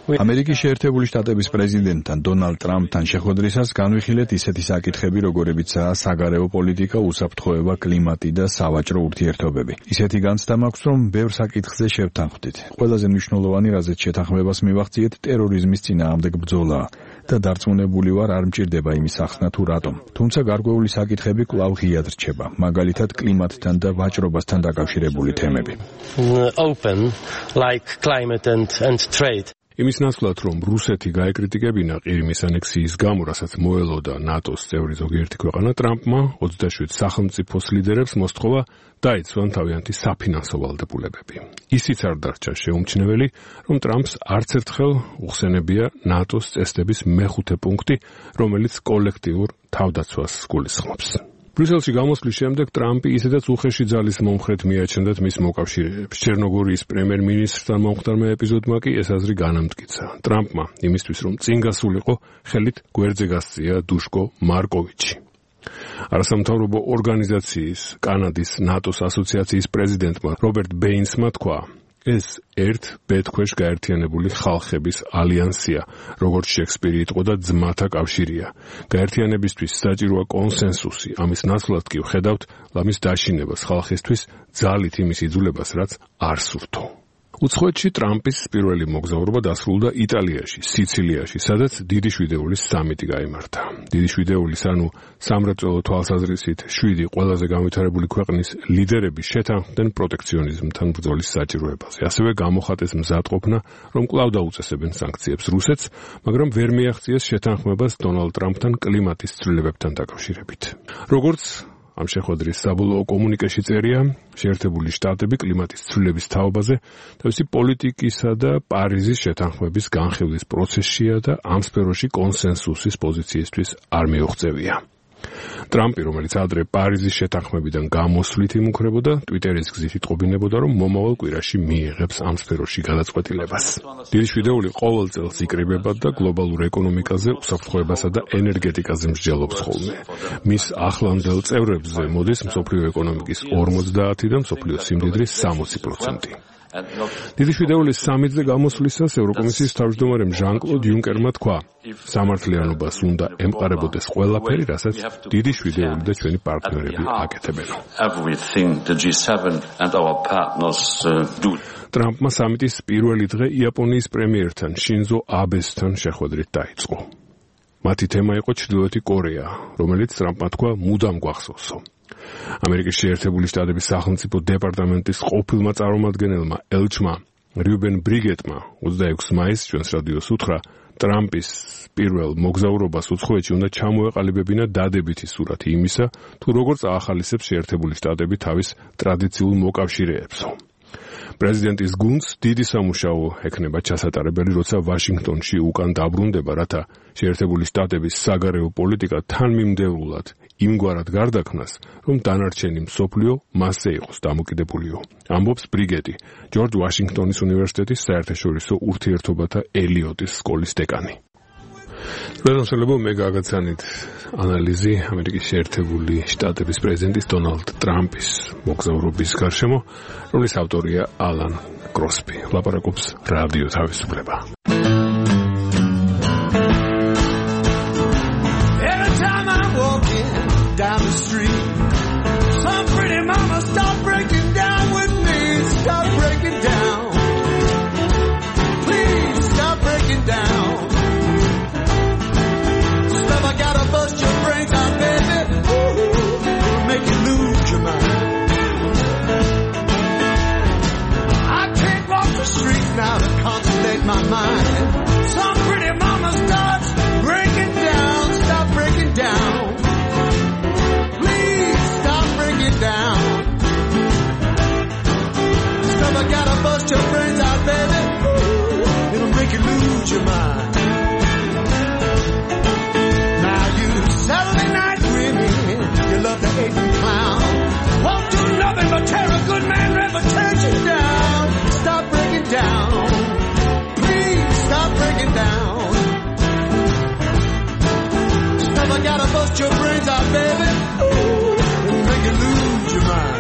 Speaker 12: ამერიკის შეერთებული შტატების პრეზიდენტთან დონალდ ტრამპთან შეხვედრისას განვიხილეთ ისეთი საკითხები, როგორებიცაა საგარეო პოლიტიკა, უსაფრთხოება, კლიმატი და სავაჭრო ურთიერთობები. ისეთი განცდა მაქვს, რომ ბევრ საკითხზე შევთანხმდით. ყველაზე მნიშვნელოვანი, რაზეც შეთანხმებას მივახციეთ, ტერორიზმის წინააღმდეგ ბრძოლაა და დარწმუნებული ვარ, არ მჭირდება იმის ახსნა თუ რატომ. თუმცა გარკვეული საკითხები კვლავ ღიად რჩება, მაგალითად კლიმატთან და ვაჭრობასთან დაკავშირებული თემები.
Speaker 13: Open like climate and and trade.
Speaker 1: იმის ნაცვლად, რომ რუსეთი გაეკრიტიკებინა ყირიმის ანექსიის გამო, რასაც მოელოდა ნატოს წევრი ზოგიერთი ქვეყანა, ტრამპმა ოცდაშვიდ სახელმწიფოს ლიდერებს მოსთხოვა დაიცვან თავიანთი საფინანსო ვალდებულებები. ისიც არ დარჩა შეუმჩნეველი, რომ ტრამპს არც ერთხელ უხსენებია ნატოს წესდების მეხუთე პუნქტი, რომელიც კოლექტიურ თავდაცვას გულისხმობს. ბრიუსელში გამოსვლის შემდეგ ტრამპი ისედაც უხეში ძალის მომხრედ მიაჩნდათ მის მოკავშირეებს. ჩერნოგორიის პრემიერ-მინისტრთან მომხდარმა ეპიზოდმა კი ეს აზრი განამტკიცა. ტრამპმა იმისთვის, რომ წინ გასულიყო, ხელით გვერდზე გასწია დუშკო მარკოვიჩი. არასამთავრობო ორგანიზაციის კანადის ნატოს ასოციაციის პრეზიდენტმა რობერტ ბეინსმა თქვა, ეს ერთ ბედქვეშ გაერთიანებული ხალხების ალიანსია, როგორც შექსპირი იტყო და ძმათა კავშირია. გაერთიანებისთვის საჭიროა კონსენსუსი, ამის ნაცვლად კი ვხედავთ ლამის დაშინებას ხალხისთვის, ძალით იმის იძულებას, რაც არ სურთო. უცხოეთში ტრამპის პირველი მოგზაურობა დასრულდა იტალიაში, სიცილიაში, სადაც დიდი შვიდეულის სამიტი გაიმართა. დიდი შვიდეულის, ანუ სამრეწველო თვალსაზრისით შვიდი ყველაზე განვითარებული ქვეყნის ლიდერები შეთანხმდნენ პროტექციონიზმთან ბრძოლის საჭიროებაზე. ასევე გამოხატეს მზადყოფნა, რომ კვლავ დაუწესებენ სანქციებს რუსეთს, მაგრამ ვერ მიაღწიეს შეთანხმებას დონალდ ტრამპთან კლიმატის ცვლილებებთან დაკავშირებით. როგორც ამ შეხვედრის საბოლოო კომუნიკეში წერია, შეერთებული შტატები კლიმატის ცვლილების თაობაზე თავისი პოლიტიკისა და პარიზის შეთანხმების განხილვის პროცესშია და ამ სფეროში კონსენსუსის პოზიციისთვის არ მიუღწევია. ტრამპი, რომელიც ადრე პარიზის შეთანხმებიდან გამოსვლით იმუქრებოდა, ტვიტერის გზით იტყობინებოდა, რომ მომავალ კვირაში მიიღებს ამ სფეროში გადაწყვეტილებას. დიდი შვიდეული ყოველ წელს იკრიბება და გლობალურ ეკონომიკაზე, უსაფრთხოებასა და ენერგეტიკაზე მსჯელობს ხოლმე. მის ახლანდელ წევრებზე მოდის მსოფლიო ეკონომიკის ორმოცდაათი და მსოფლიო სიმდიდრის სამოცი პროცენტი. დიდი შვიდეულის სამიტზე გამოსვლისას ევროკომისიის თავმჯდომარემ ჟან-კლოდ იუნკერმა თქვა, სამართლიანობას უნდა ემყარებოდეს ყველაფერი, რასაც დიდი შვიდეული და ჩვენი პარტნიორები აკეთებენ. ტრამპმა სამიტის პირველი დღე იაპონიის პრემიერთან შინზო აბესთან შეხვედრით დაიწყო. მათი თემა იყო ჩრდილოეთი კორეა, რომელიც ტრამპმა თქვა მუდამ გვახსოვსო. ამერიკის შეერთებული შტატების სახელმწიფო დეპარტამენტის ყოფილმა წარმომადგენელმა ელჩმა რიუბენ ბრიგეტმა ოცდაექვსი მაისს ჩვენს რადიოს უთხრა, ტრამპის პირველ მოგზაურობას უცხოეთში უნდა ჩამოეყალიბებინა დადებითი სურათი იმისა, თუ როგორ აახალისებს შეერთებული შტატები თავის ტრადიციულ მოკავშირეებსო. პრეზიდენტის გუნდს დიდი სამუშაო ექნება ჩასატარებელი, როცა ვაშინგტონში უკან დაბრუნდება, რათა შეერთებული შტატების საგარეო პოლიტიკა თანმიმდევრულად იმგვარად გარდაქმნას, რომ დანარჩენი მსოფლიო მასზე იყოს დამოკიდებულიო. ამბობს ბრიგეტი, ჯორჯ ვაშინგტონის უნივერსიტეტის საერთაშორისო ურთიერთობათა ელიოტის სკოლის დეკანი. Վերոնշելով մեկ ագացանիտ անալիզի Ամերիկի Შეერთებული Շտատების პრეზიდენტის Դոնալդ Տրամփის მოგზაურობის გარშემო, რომლის ავტორია ალან კროსბი. ლაპარაკობს რადიო თავისუფლება. Every time I'm walking down the street, some pretty mama start breaking down with me, start breaking down. Please stop breaking down. I gotta bust your brains out, baby. Ooh, make you lose your mind. I can't walk the streets now to concentrate my mind. Some pretty mama starts breaking down, stop breaking down. Please stop breaking down. Stuff I gotta bust your brains out, baby. Ooh, it'll make you lose your mind. Saturday night women, you love to hate and clown. Won't do nothing but tear a good man's reputation down. Stop breaking down. Please stop breaking down. Stuff I gotta bust your brains out, baby. Ooh, and make you lose your mind.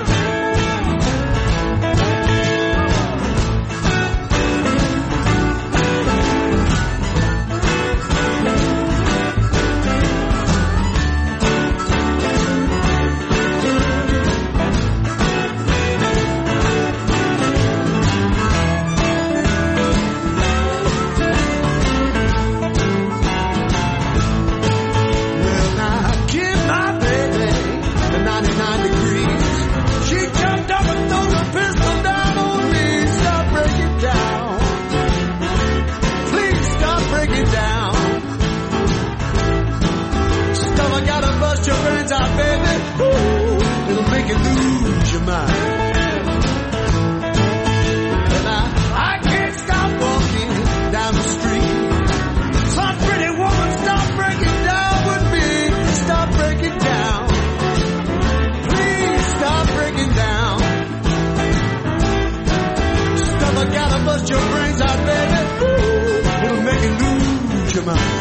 Speaker 10: bust your brains out, baby. Ooh, it'll make you lose your mind.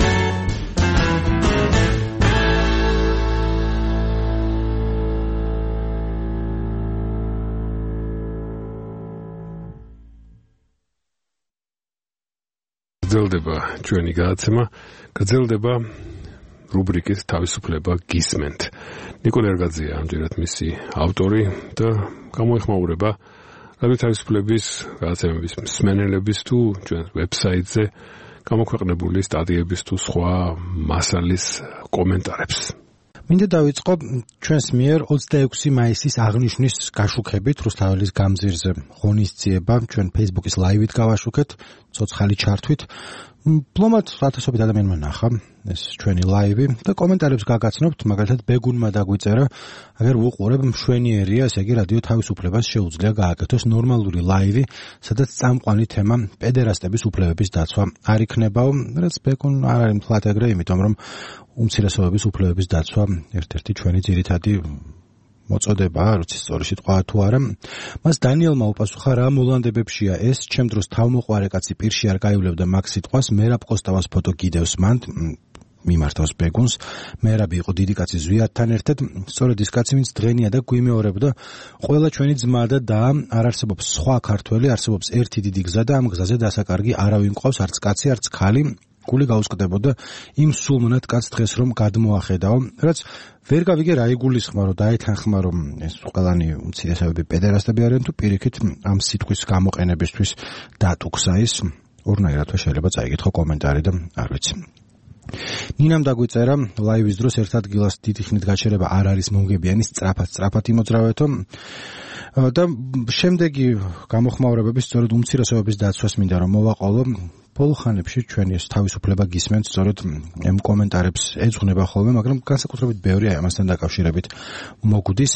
Speaker 1: გრძელდება ჩვენი გადაცემა, გრძელდება რუბრიკის თავისუფლება გისმენთ. ნიკო ნერგაძეა ამჯერად მისი ავტორი და გამოეხმაურება რადიო თავისუფლების გადაცემების მსმენელების თუ ჩვენ ვებსაიტზე გამოქვეყნებული სტატიების თუ სხვა მასალის კომენტარებს.
Speaker 2: მინდა დავიწყო ჩვენს მიერ ოცდაექვსი მაისის აღნიშვნის გაშუქებით რუსთაველის გამზირზე ღონისძიება ჩვენ Facebook-ის ლაივით გავაშუქეთ ცოცხალი ჩართვით. Პლომად ათასობით ადამიანმა ნახა ეს ჩვენი ლაივი და კომენტარებს გაგაცნობთ, მაგალითად ბეგუნმა დაგვიწერა, აგერ უყურებ მშვენიერია, ესე იგი რადიო თავისუფლებას შეუძლია გააკეთოს ნორმალური ლაივი, სადაც წამყვანი თემა პედერასტების უფლებების დაცვა არ იქნებაო, რაც ბეგუნ არ არის მთლად ეგრე, იმიტომ რომ უმცირესობების უფლებების დაცვა ერთ-ერთი ჩვენი ძირითადი მოწოდება, როცა სწორი სიტყვა თუ არა. მას დანიელმა უპასუხა, რა მოლანდებებშია ეს, ჩემ დროს თავმოყვარე კაცი პირში არ გაივლებდა მაგ სიტყვას, მერაბ კოსტავას ფოტო გიდევს მან, მიმართავს ბეგუნს, მერაბი იყო დიდი კაცი ზვიათთან ერთად, სწორედ ის კაცი, ვინც დღენია და გვიმეორებდა, ყველა ჩვენი ძმა და და არ არსებობს სხვა ქართველი, არსებობს ერთი დიდი გზა და ამ გზაზე დასაკარგი არავინ ყავს, არც კაცი, არც ქალი. გული გაუსკდებოდა იმ სულმნად კაც დღეს რომ გადმოახედაო, რაც ვერ გავიგე რა იგულისხმარო, დაეთანხმა რომ ეს ყველანი უმცირესობები პედერასტები არიან თუ პირიქით ამ სიტყვის გამოყენებისთვის დატუქსა ის, ორნაირად შეიძლება წაიგეთო კომენტარი და არ ვიცი. ნინამ დაგვიწერა ლაივის დროს ერთ ადგილას დიდი ხნით გაჩერება არ არის მომგებიანი, სწრაფად სწრაფად იმოძრავეთო და შემდეგი გამოხმაურებების სწორედ უმცირესობების დაცვას მინდა რომ მოვაყოლო. ბოლო ხანებში ჩვენი ეს თავისუფლება გისმენთ, სწორედ ამ კომენტარებს ეძღვნება ხოლმე, მაგრამ განსაკუთრებით ბევრი ამასთან დაკავშირებით მოგვდის.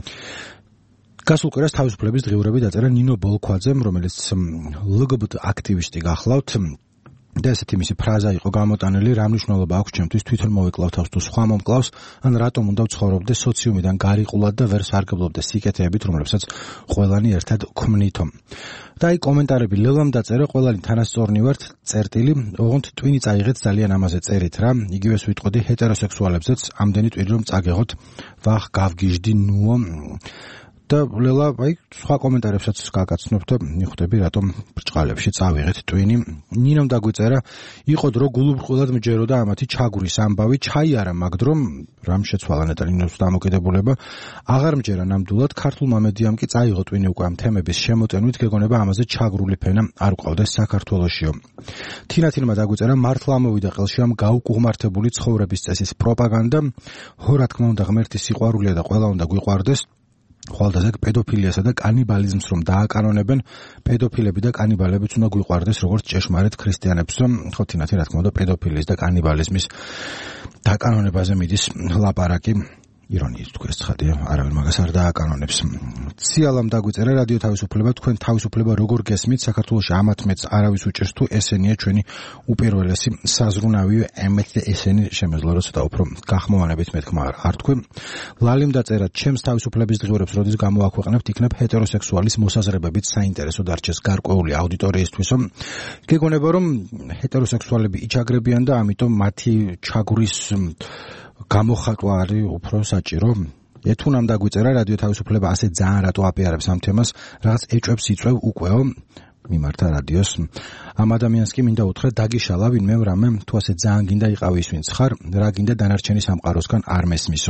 Speaker 2: გასულ კვირას თავისუფლების დღიურები დაწერა ნინო ბოლქვაძემ, რომელიც ლ ჯი ბი ტი აქტივისტი გახლავთ. და ესეთი მისი ფრაზა იყო გამოტანილი, რა მნიშვნელობა აქვს ჩემთვის თვითონ მოვიკლავ თავს თუ სხვა მომკლავს, ან რატომ უნდა ვცხოვრობდე სოციუმიდან გარიყულად და ვერ სარგებლობდე სიკეთეებით, რომლებსაც ყველანი ერთად ქმნითო. და აი კომენტარები ლელამ დაწერა, ყველანი თანასწორნი ვართ, წერტილი, ოღონდ ტვინი წაიღეთ ძალიან ამაზე წერით რა, იგივეს ვიტყოდი ჰეტეროსექსუალებზეც, ამდენი ტვინი რომ წაგეღოთ, ვახ გავგიჟდი ნუო. და ლელა აი სხვა კომენტარებსაც გაგაცნობ და მიხვდები რატომ ბრჭყალებში წავიღეთ ტვინი. ნინამ დაგვიწერა, იყო დრო გულუბრყვილად მჯეროდა ამათი ჩაგვრის ამბავი, ჩაიარა მაგ დრო რამ შეცვალა ნეტალინოს დამოკიდებულება, აღარ მჯერა ნამდვილად, ქართულმა მედიამ კი წაიღო ტვინი უკვე ამ თემების შემოტენვით, გეგონება ამაზე ჩაგრული ფენა არ გვყავდეს საქართველოშიო. თინათინმა დაგვიწერა, მართლა ამოვიდა ყელში ამ გაუკუღმართებული ცხოვრების წესის პროპაგანდა, ხო რა თქმა უნდა ღმერთი სიყვარულია და ყველა უნდა გვიყვარდეს. ხვალდაზე პედოფილიასა და კანიბალიზმს რომ დააკანონებენ, პედოფილები და კანიბალებიც უნდა გვიყვარდეს როგორც ჭეშმარიტ ქრისტიანებს, ხო თინათი რა თქმა უნდა პედოფილიის და კანიბალიზმის დაკანონებაზე მიდის ლაპარაკი. ირონიის თქვენს ცხადია, არავინ მაგას არ დააკანონებს. ციალამ დაგვიწერა, რადიო თავისუფლება, თქვენ თავისუფლება როგორ გესმით, საქართველოში ამათ მეც არავის უჭერს თუ ესენია ჩვენი უპირველესი საზრუნავი, ემეთ და ესენი შემეძლო რომ ცოტა უფრო გახმოვანებით მეთქმა არ თქვი. ლალიმ დაწერა, ჩემს თავისუფლების დღიურებს როდის გამოაქვეყნებთ, იქნებ ჰეტეროსექსუალის მოსაზრებებით საინტერესო დარჩეს გარკვეული აუდიტორიისთვისო. გეგონება რომ ჰეტეროსექსუალები იჩაგრებიან და ამიტომ მათი ჩაგვრის გამოხატვა არის უფრო საჭირო. ეთუნამ დაგვიწერა, რადიო თავისუფლება ასე ძალიან რატო აპიარებს ამ თემას, რაღაც ეჭვებს იწვევ უკვე მიმართა რადიოს. ამ ადამიანს კი მინდა უთხრა, დაგიშალა ვინმე რამე, თუ ასე ძალიან გინდა იყავი ის ვინც ხარ, რა გინდა დანარჩენი სამყაროსგან არ მესმისო.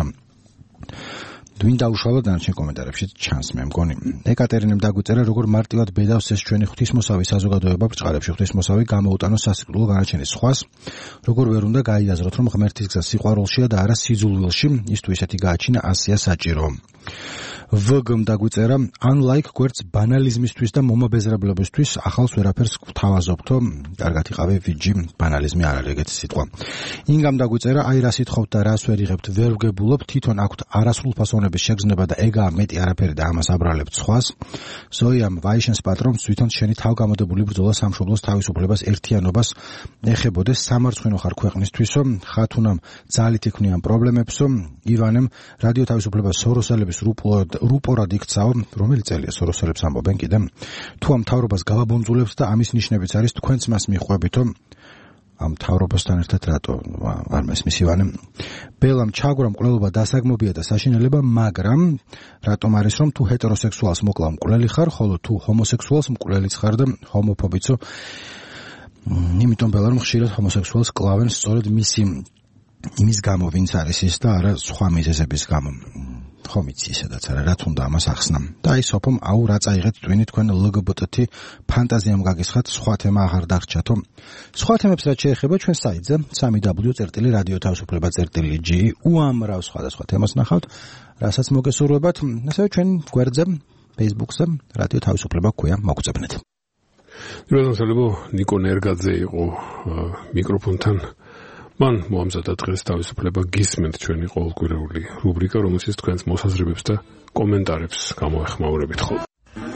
Speaker 2: ვინ დაუშალა დანარჩენ კომენტარებში ჩანს მე მგონი. ეკატერინემ დაგვიწერა, როგორ მარტივად ბედავს ეს ჩვენი ღვთისმოსავი საზოგადოება ბრჭყალებში, ღვთისმოსავი გამოუტანოს სასიკვდილო განაჩენის სხვას, როგორ ვერ უნდა გაიაზროთ, რომ ღმერთის გზა სიყვარულშია და არა სიძულვილში, ის თუ ისეთი გააჩინა ასია საჭირო. ვგმ დაგვიწერა, unlike გვერდს ბანალიზმისთვის და მომაბეზრებლებისთვის ახალს ვერაფერს გვთავაზობთო, კარგად იყავი ვიჯი, ბანალიზმი არ არის ეგეთი სიტყვა. ინგამ დაგვიწერა, აი რა სიტყვობთ და რას ვერ იღებთ, ვერ ვგებულობ, თვითონ აქვთ არასრულფასოვნების შეგრძნება და ეგაა მეტი არაფერი და ამას აბრალებთ სხვას. ზოიამ ვაიშენს პატრონს თვითონ შენი თავგამოდებული ბრძოლა სამშობლოს თავისუფლებას ერთიანობას ეხებოდეს, სამარცხვინო ხარ ქვეყნისთვისო, ხათუნამ ძალით იქნიან პრობლემებსო, ივანემ რადიო თავისუფლებას სოროსელების რუპულად რუპორად იქცაო, რომელი წელია სოროსელებს ამბობენ კიდე. თუ ამ მთავრობას გავაბონძულებს და ამის ნიშნებიც არის თქვენც მას მიხვდებით, რომ ამ მთავრობასთან ერთად რატო არ მესმის ივანე. ბელამ ჩაგვრა მკვლელობა დასაგმობია და საშინელება, მაგრამ რატომ არის რომ თუ ჰეტეროსექსუალს მოკლავ მკვლელი ხარ, ხოლო თუ ჰომოსექსუალს მკვლელიც ხარ და ჰომოფობიცო. იმიტომ ბელამ ხშირად ჰომოსექსუალს კლავენ სწორედ მისი იმის გამო, ვინც არის ის და არა სხვა მიზეზების გამო. ხომ იცი სადაც არა რა თუნდა ამას ახსნა. და აი სოფომ აუ რა წაიღეთ twin თქვენ ელ გი ბი ტი თი ფანტაზიამ გაგისხათ, სხვა თემა აღარ დარჩათო. სხვა თემებს რაც შეეხება ჩვენ საიტზე სამი დაბლიუ წერტილი რადიო თავისუფლება წერტილი ჯი უამრავ სხვადასხვა თემას ნახავთ, რასაც მოგესურვებათ. ასევე ჩვენ გვერდზე Facebook-ზე რადიო თავისუფლება ქვია, მოგწებნეთ.
Speaker 1: როდესაც ნიკო ნერგაძე იყო მიკროფონთან, მან მოამზადა დღეს თავისუფლება გისმენთ ჩვენი ყოველკვირეული რუბრიკა, რომელშიც თქვენს მოსაზრებებს და კომენტარებს გამოეხმაურებით ხოლმე.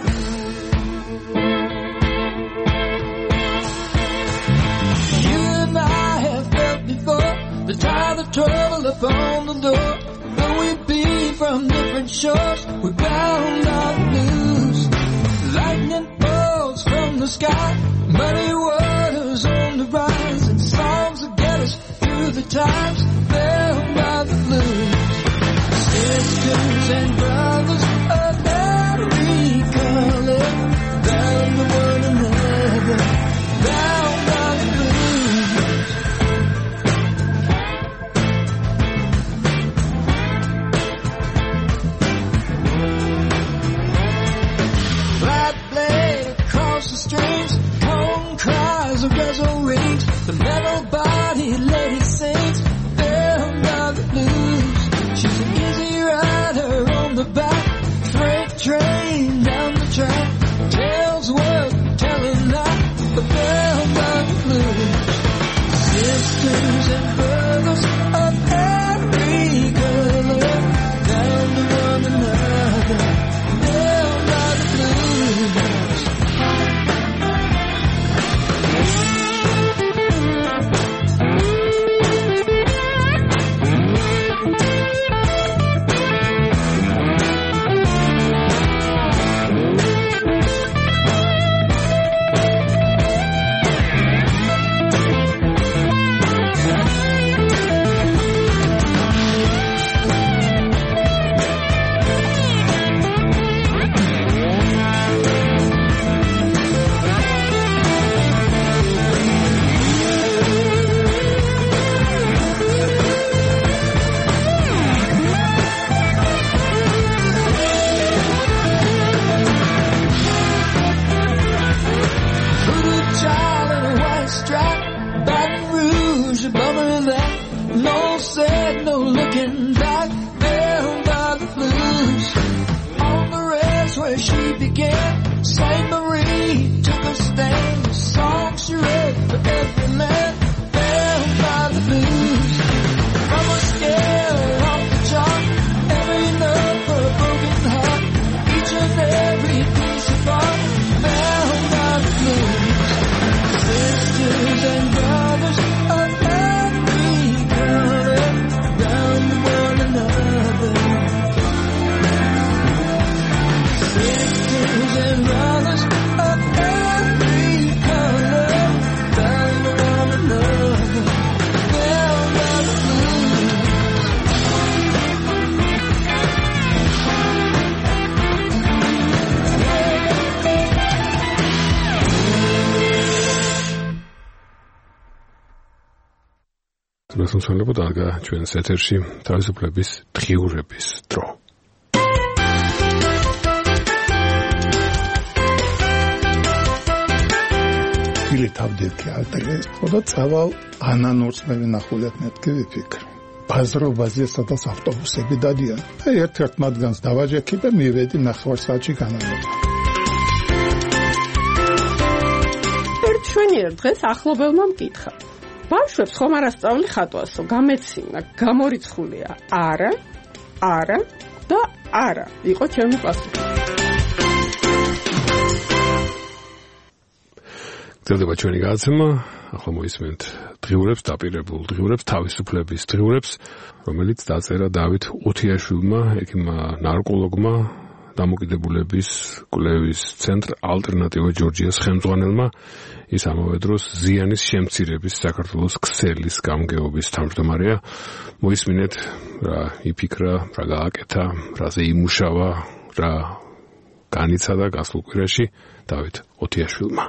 Speaker 14: The tide of trouble upon the door. Though we've been from different shores, we're bound on loose. Lightning bolts from the sky, muddy waters on the rise, and songs that get us through the times, bound by the blues. Sisters and brothers of every color, bound to one another, bound by the blues. The strings, cone cries of rezo rings, the metal body lady sings, bound by the blues. She's an easy rider on the back, freight train down the track, tells what, telling that, but bound by the blues. Sisters and brothers of every color, down to one another, bound by the blues.
Speaker 1: მოსულობთ აღა ჩვენს ეთერში თავისუფლების დღიურების დრო.
Speaker 15: Ili თავდეთქი ალტერეს, ხოდა წავალ ანანურს მე ვინახულეთ მეთქი ვიფიქრ. ბაზრობაზე სადაც ავტობუსები დადიან. აი ერთ-ერთ მათგანს დავაჯექი და მივედი ნახევარ საათში განამოწა.
Speaker 16: ერთ შვენიერ დღეს ახლობელმა მკითხა. ბავშვებს ხომ არ ასწავლი ხატვასო, გამეცინა, გამორიცხულია. არა, არა და არა. იყო ჩემი პასუხი.
Speaker 1: გრძელდება ჩვენი გადაცემა. ახლა მოისმენთ დღიურებს დაპირებულ დღიურებს თავისუფლების დღიურებს, რომელიც დაწერა დავით უთიაშვილმა, ექიმმა ნარკოლოგმა, დამოკიდებულების კვლევის ცენტრ ალტერნატივა ჯორჯიას ხელმძღვანელმა. ის ამავე დროს ზიანის შემცირების საქართველოს ქსელის გამგეობის თავმჯდომარეა. მოისმინეთ რა იფიქრა, რა გააკეთა, რაზე იმუშავა, რა განიცადა გასულ კვირაში დავით უთიაშვილმა.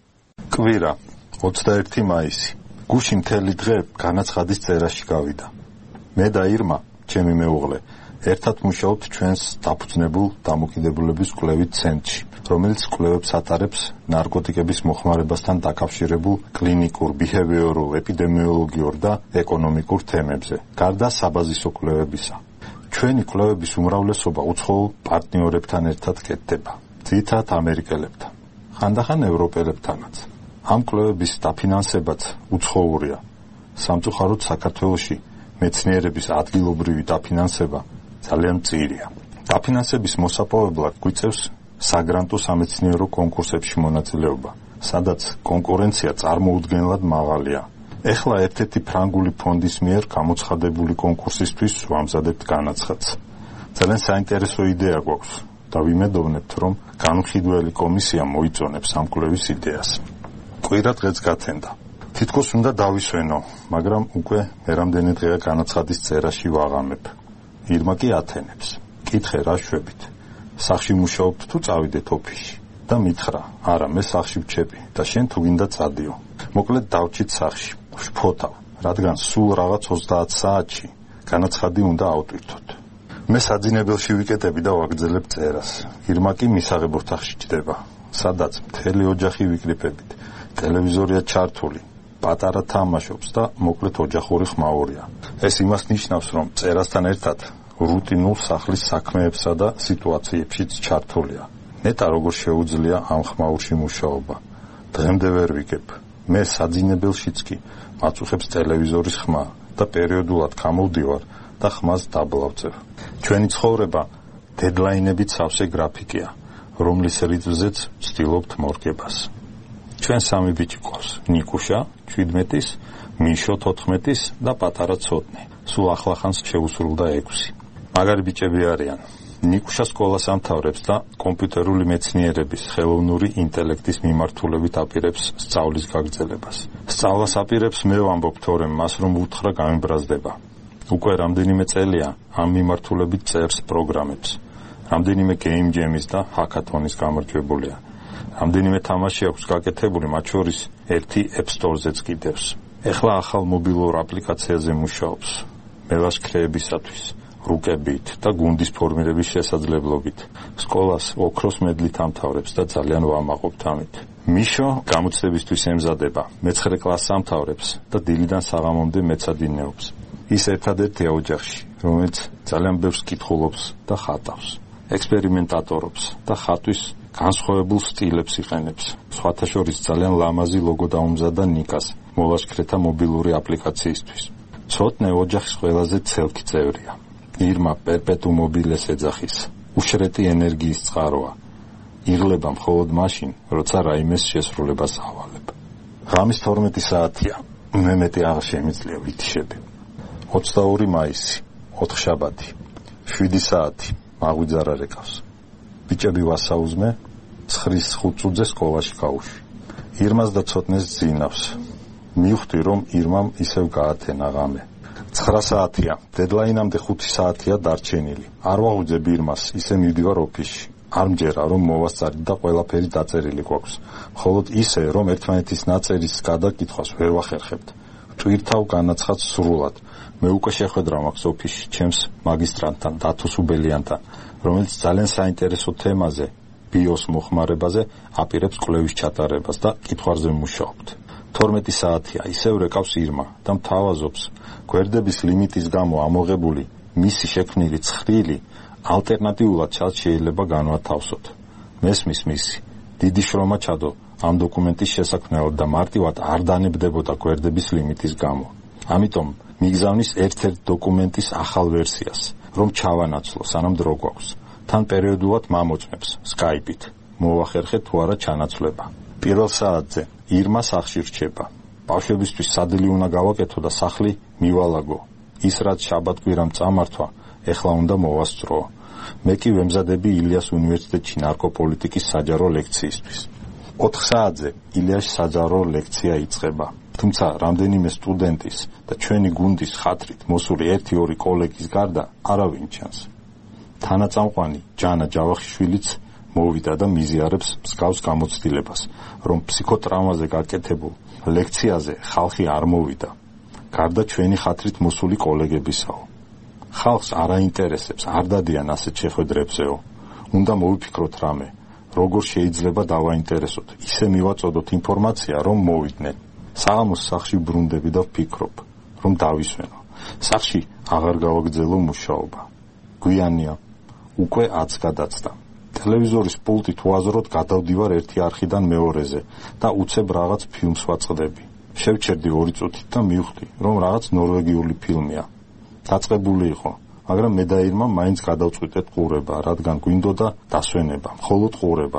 Speaker 3: კვირა ოცდაერთი მაისი. გუში მთელი დღე განაცხადის წერაში გავიდა. მე და ირმა, ჩემი მეუღლე, ერთად მუშაობთ ჩვენს დაფუძნებულ დამოკიდებულების კვლევით ცენტრში, რომელიც კვლევებს ატარებს ნარკოტიკების მოხმარებასთან დაკავშირებულ კლინიკურ, ბიჰევიორულ, ეპიდემიოლოგიურ და ეკონომიკურ თემებზე. გარდა საბაზისო კვლევებისა, ჩვენი კვლევების უმრავლესობა უცხოურ პარტნიორებთან ერთად კეთდება, ძირითადად ამერიკელებთან, ხანდახან ევროპელებთანაც. ამ კვლევების დაფინანსებაც უცხოურია. სამწუხაროდ საქართველოში მეცნიერების ადგილობრივი დაფინანსება ძალიან მწირია. დაფინანსების მოსაპოვებლად გვიწევს საგრანტო სამეცნიერო კონკურსებში მონაწილეობა, სადაც კონკურენცია წარმოუდგენლად მაღალია. ეხლა ერთ-ერთი ფრანგული ფონდის მიერ გამოცხადებული კონკურსისთვის ვამზადებთ განაცხადს. ძალიან საინტერესო იდეა გვაქვს და ვიმედოვნებთ, რომ განუხილველი კომისია მოიწონებს ამ კვლევის იდეას. კვირა დღეც გათენდა. თითქოს უნდა დავისვენო, მაგრამ უკვე მერამდენი დღეა განაცხადის წერაში ვაღამებ. ირმა კი ათენებს. კითხე რა შვებით. სახში მუშაობთ თუ წავიდეთ ოფისში? და მითხრა, არა, მე სახში ვჩები და შენ თუ გინდა წადიო. მოკლედ დავჭით სახში. ვშფოთავ, რადგან სულ რაღაც ოცდაათ საათში განაცხადი უნდა ავტვირთოთ. მე საძინებელში ვიკეტები და ვაგრძელებ წერას. ირმა კი მისაღებ ოთახში ჯდება, სადაც მთელი ოჯახი ვიკრიფებით. ტელევიზორია ჩართული, პატარა თამაშობს და მოკლედ ოჯახური ხმაურია. ეს იმას ნიშნავს, რომ წერასთან ერთად რუტინულ სახლის საქმეებსა და სიტუაციებშიც ჩართულია. ნეტა როგორ შეუძლია ამ ხმაურში მუშაობა. დღემდე ვერ ვიგებ. მე საძინებელშიც კი მაწუხებს ტელევიზორის ხმა და პერიოდულად გამოვდივარ და ხმას დაბლავწევ. ჩვენი ცხოვრება დედლაინებით სავსე გრაფიკია, რომლის რიტმზეც ვცდილობთ მორგებას. ჩვენ სამი ბიჭი გვყავს: ნიკუშა შვიდმეტის, მიშო თოთხმეტის და პატარა ცოტნი. სულ ახლახანს შეუსრულდა ექვსი. მაგარი ბიჭები არიან. ნიკუშა სკოლას ამთავრებს და კომპიუტერული მეცნიერების, ხელოვნური ინტელექტის მიმართულებით აპირებს სწავლის გაგრძელებას. სწავლას აპირებს მე ვამბობ, თორემ მას რომ უთხრა გამიბრაზდება. უკვე რამდენიმე წელია ამ მიმართულებით წერს პროგრამებს. რამდენიმე game jam-ის და hackathon-ის გამარჯვებულია. რამდენიმე თამაში აქვს გაკეთებული, მათ შორის ერთი App Store-ზეც კიდევს. ეხლა ახალ მობილურ აპლიკაციაზე მუშაობს. მელაშქრეებისათვის, რუკებით და გუნდის ფორმირების შესაძლებლობით. სკოლას ოქროს მედლით ამთავრებს და ძალიან ვამაყობთ ამით. მიშო გამოცდებისთვის ემზადება, მეცხრე კლასს ამთავრებს და დილიდან საღამომდე მეცადინეობს. ის ერთადერთია ოჯახში, რომელიც ძალიან ბევრს კითხულობს და ხატავს. ექსპერიმენტატორობს და ხატვის განსხვავებულ სტილებს იყენებს. სხვათა შორის ძალიან ლამაზი ლოგო დაუმზადა ნიკას მოლაშქრეთა მობილური აპლიკაციისთვის. ცოტნე ოჯახის ყველაზე ცელქი წევრია. ირმა პერპეტუმ მობილეს ეძახის. უშრეტი ენერგიის წყაროა. იღლება მხოლოდ მაშინ, როცა რაიმეს შესრულებას ავალებ. ღამის თორმეტი საათია. მე მეტი აღარ შემიძლია ვითიშები. ოცდაორი მაისი, ოთხშაბათი, შვიდი საათი, მაღვიძარა რეკავს. ბიჭები ვასაუზმე, ცხრის ხუთ წუთზე სკოლაში გავუშვი. ირმას და ცოტნეს ძინავს. მივხვდი, რომ ირმამ ისევ გაათენა ღამე. ცხრა საათია, დედლაინამდე ხუთი საათია დარჩენილი. არ ვაღვიძებ ირმას, ისე მივდივარ ოფისში. არ მჯერა, რომ მოვასწარით და ყველაფერი დაწერილი გვაქვს. მხოლოდ ისე, რომ ერთმანეთის ნაწერის გადაკითხვას ვერ ვახერხებთ. ვტვირთავ განაცხადს სრულად. მე უკვე შეხვედრა მაქვს ოფისში ჩემს მაგისტრანტთან, დათო სუბელიანთან, რომელიც ძალიან საინტერესო თემაზე, ბიოს მოხმარებაზე აპირებს კვლევის ჩატარებას და კითხვაზე მუშაობთ. თორმეტი საათია, ისევ რეკავს ირმა და მთავაზობს, გვერდების ლიმიტის გამო ამოღებული მისი შექმნილი ცხრილი ალტერნატიულად შეიძლება განვათავსოთ. მესმის მისი. დიდი შრომა ჩადო ამ დოკუმენტის შესაქმნელად და მარტივად არ დანებდებოდა გვერდების ლიმიტის გამო. ამიტომ მიგზავნის ერთ-ერთ დოკუმენტის ახალ ვერსიას, რომ ჩავანაცვლო, სანამ დრო გვაქვს. თან პერიოდულად მამოწმებს Skype-ით. მოვახერხეთ თუ არა ჩანაცვლება. პირველ საათზე ირმა სახლში რჩება. ბავშვებისთვის სადილი უნდა გავაკეთო და სახლი მივალაგო. ის რაც შაბათ-კვირამ წამართვა, ეხლა უნდა მოვასწრო. მე კი ვემზადები ილიას უნივერსიტეტში ნარკოპოლიტიკის საჯარო ლექციისთვის. ოთხ საათზე ილიას საჯარო ლექცია იწყება. თუმცა რამდენიმე სტუდენტის და ჩვენი გუნდის ხათრით მოსული ერთი-ორი კოლეგის გარდა არავინ ჩანს. თანაწამყვანი ჯანა ჯავახიშვილიც მოვიდა და მიზიარებს მსგავს გამოცდილებას, რომ ფსიქოტრაუმაზე გაკეთებულ ლექციაზე ხალხი არ მოვიდა. გარდა ჩვენი ხათრით მოსული კოლეგებისაო. ხალხს არ აინტერესებს, არ დადიან ასეთ შეხვედრებზეო. უნდა მოვიფიქროთ რამე, როგორ შეიძლება დავაინტერესოთ, ისე მივაწოდოთ ინფორმაცია, რომ მოვიდნენ. საღამოს სახლში ბრუნდები და ვფიქრობ, რომ დავისვენო. სახლში აღარ გავაგრძელო მუშაობა. გვიანია, უკვე ათს გადაცდა. ტელევიზორის პულტით უაზროდ გადავდივარ ერთი არხიდან მეორეზე და უცებ რაღაც ფილმს ვაწყდები. შევჩერდი ორი წუთით და მივხვდი, რომ რაღაც ნორვეგიული ფილმია. დაწყებული იყო, მაგრამ მე და ირმა მაინც გადავწყვიტეთ ყურება, რადგან გვინდოდა დასვენება, მხოლოდ ყურება.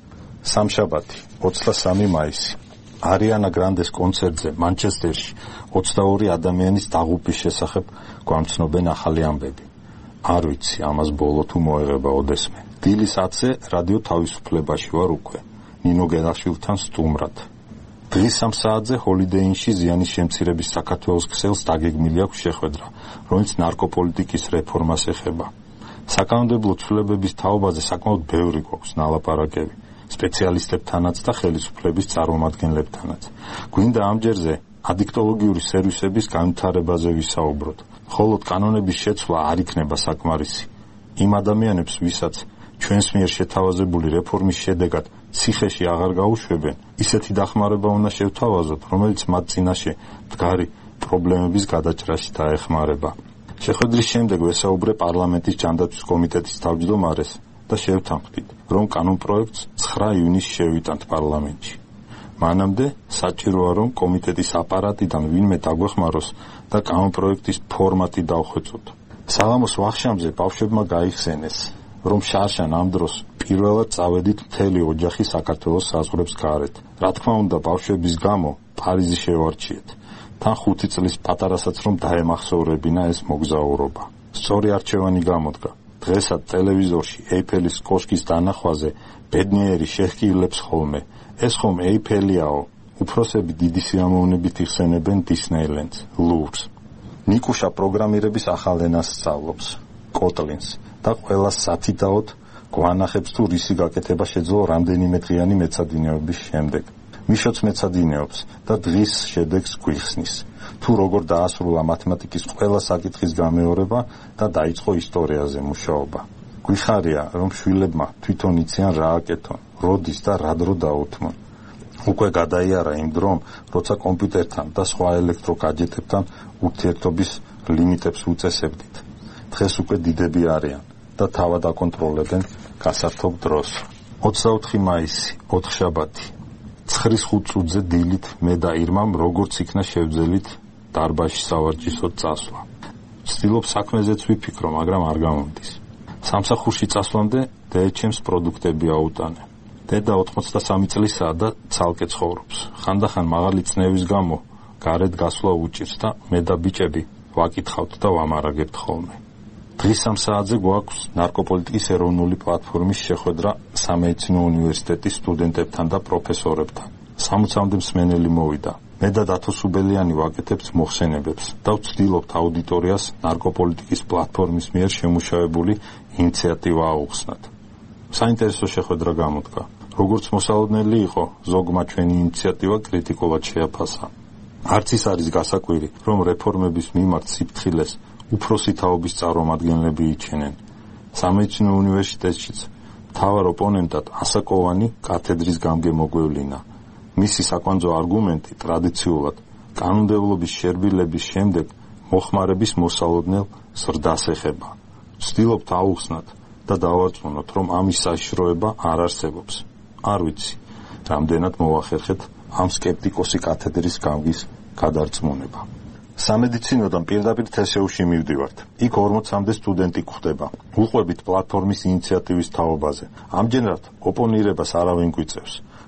Speaker 3: სამშაბათი, ოცდასამი მაისი. არიანა გრანდეს კონცერტზე მანჩესტერში ოცდაორი ადამიანის დაღუპვის შესახებ გვამცნობენ ახალი ამბები. არ ვიცი ამას ბოლო თუ მოეღება ოდესმე. დილის ათზე რადიო თავისუფლებაში ვარ უკვე, ნინო გელაშვილთან სტუმრად. დღის სამ საათზე ჰოლიდეინში ზიანის შემცირების საქართველოს ქსელს დაგეგმილი აქვს შეხვედრა, რომელიც ნარკოპოლიტიკის რეფორმას ეხება. საკანონმდებლო ცვლილებების თაობაზე საკმაოდ ბევრი გვაქვს ნალაპარაკები, სპეციალისტებთანაც და ხელისუფლების წარმომადგენლებთანაც. გვინდა ამჯერზე ადიქტოლოგიური სერვისების განვითარებაზე ვისაუბროთ. მხოლოდ კანონების შეცვლა არ იქნება საკმარისი. იმ ადამიანებს, ვისაც ჩვენს მიერ შეთავაზებული რეფორმის შედეგად ციხეში აღარ გაუშვებენ, ისეთი დახმარება უნდა შევთავაზოთ, რომელიც მათ წინაშე მდგარი პრობლემების გადაჭრაში დაეხმარება. შეხვედრის შემდეგ ვესაუბრე პარლამენტის ჯანდაცვის კომიტეტის თავმჯდომარეს და შევთანხმდით, რომ კანონპროექტს ცხრა ივნისს შევიტანთ პარლამენტში. მანამდე საჭიროა, რომ კომიტეტის აპარატიდან ვინმე დაგვეხმაროს და კანონპროექტის ფორმატი დავხვეწოთ. საღამოს ვახშამზე ბავშვებმა გაიხსენეს, რომ შარშან ამ დროს პირველად წავედით მთელი ოჯახი საქართველოს საზღვრებს გარეთ. რა თქმა უნდა, ბავშვების გამო პარიზი შევარჩიეთ. თან ხუთი წლის პატარასაც რომ დაემახსოვრებინა ეს მოგზაურობა. სწორი არჩევანი გამოდგა. დღესაც ტელევიზორში ეიფელის კოშკის დანახვაზე ბედნიერი შეჰკივლებს ხოლმე. ეს ხომ ეიფელიაო, უფროსები დიდი სიამოვნებით იხსენებენ დისნეილენდს, ლუვრს. ნიკუშა პროგრამირების ახალ ენას სწავლობს, კოტლინს, და ყველას სათითაოდ გვანახებს თუ რისი გაკეთება შეძლო რამდენიმე დღიანი მეცადინეობის შემდეგ. მიშოც მეცადინეობს და დღის შედეგს გვიხსნის. თუ როგორ დაასრულა მათემატიკის ყველა საკითხის გამეორება და დაიწყო ისტორიაზე მუშაობა. გვიხარია, რომ შვილებმა თვითონ იციან რა აკეთონ, როდის და რა დრო დაუთმონ. უკვე გადაიარა იმ დრომ, როცა კომპიუტერთან და სხვა ელექტროგადჟეტებთან ურთიერთობის ლიმიტებს უწესებდით. დღეს უკვე დიდები არიან და თავად აკონტროლებენ გასართობ დროს. ოცდაოთხი მაისი, ოთხშაბათი. ცხრის ხუთ წუთზე დილით მე და ირმამ როგორც იქნა შევძელით დარბაზში სავარჯიშოდ წასვლა. ვცდილობ საქმეზეც ვიფიქრო, მაგრამ არ გამომდის. სამსახურში წასვლამდე დეეჩემს პროდუქტები აუტანე. დედა ოთხმოცდასამი წლისაა და ცალკე ცხოვრობს. ხანდახან მაღალი წნევის გამო გარეთ გასვლა უჭირს და მე და ბიჭები ვაკითხავთ და ვამარაგებთ ხოლმე. დღის სამ საათზე გვაქვს ნარკოპოლიტიკის ეროვნული პლატფორმის შეხვედრა სამედიცინო უნივერსიტეტის სტუდენტებთან და პროფესორებთან. სამოცამდე მსმენელი მოვიდა. მე და დათო სუბელიანი ვაკეთებთ მოხსენებებს და ვცდილობთ აუდიტორიას ნარკოპოლიტიკის პლატფორმის მიერ შემუშავებული ინიციატივა აუხსნათ. საინტერესო შეხვედრა გამოდგა. როგორც მოსალოდნელი იყო, ზოგმა ჩვენი ინიციატივა კრიტიკულად შეაფასა. არც ის არის გასაკვირი, რომ რეფორმების მიმართ სიფრთხილეს უფროსი თაობის წარმომადგენლები იჩენენ. სამედიცინო უნივერსიტეტშიც მთავარ ოპონენტად ასაკოვანი კათედრის გამგემოგვევლინა. მისი საკვანძო არგუმენტი ტრადიციულად კანონმდებლობის შერბილების შემდეგ მოხმარების მოსალოდნელ ზრდას ეხება. ვცდილობთ აუხსნათ და დავარწმუნოთ, რომ ამის საშიშროება არ არსებობს. არ ვიცი, რამდენად მოვახერხეთ ამ სკეპტიკოსი კათედრის გამგის გადარწმუნება. სამედიცინოდან პირდაპირ თსეუში მივდივართ. იქ ორმოცამდე სტუდენტი გვხდება. უყვებით პლატფორმის ინიციატივის თაობაზე. ამჯერად ოპონირებას არავინ გვიწევს.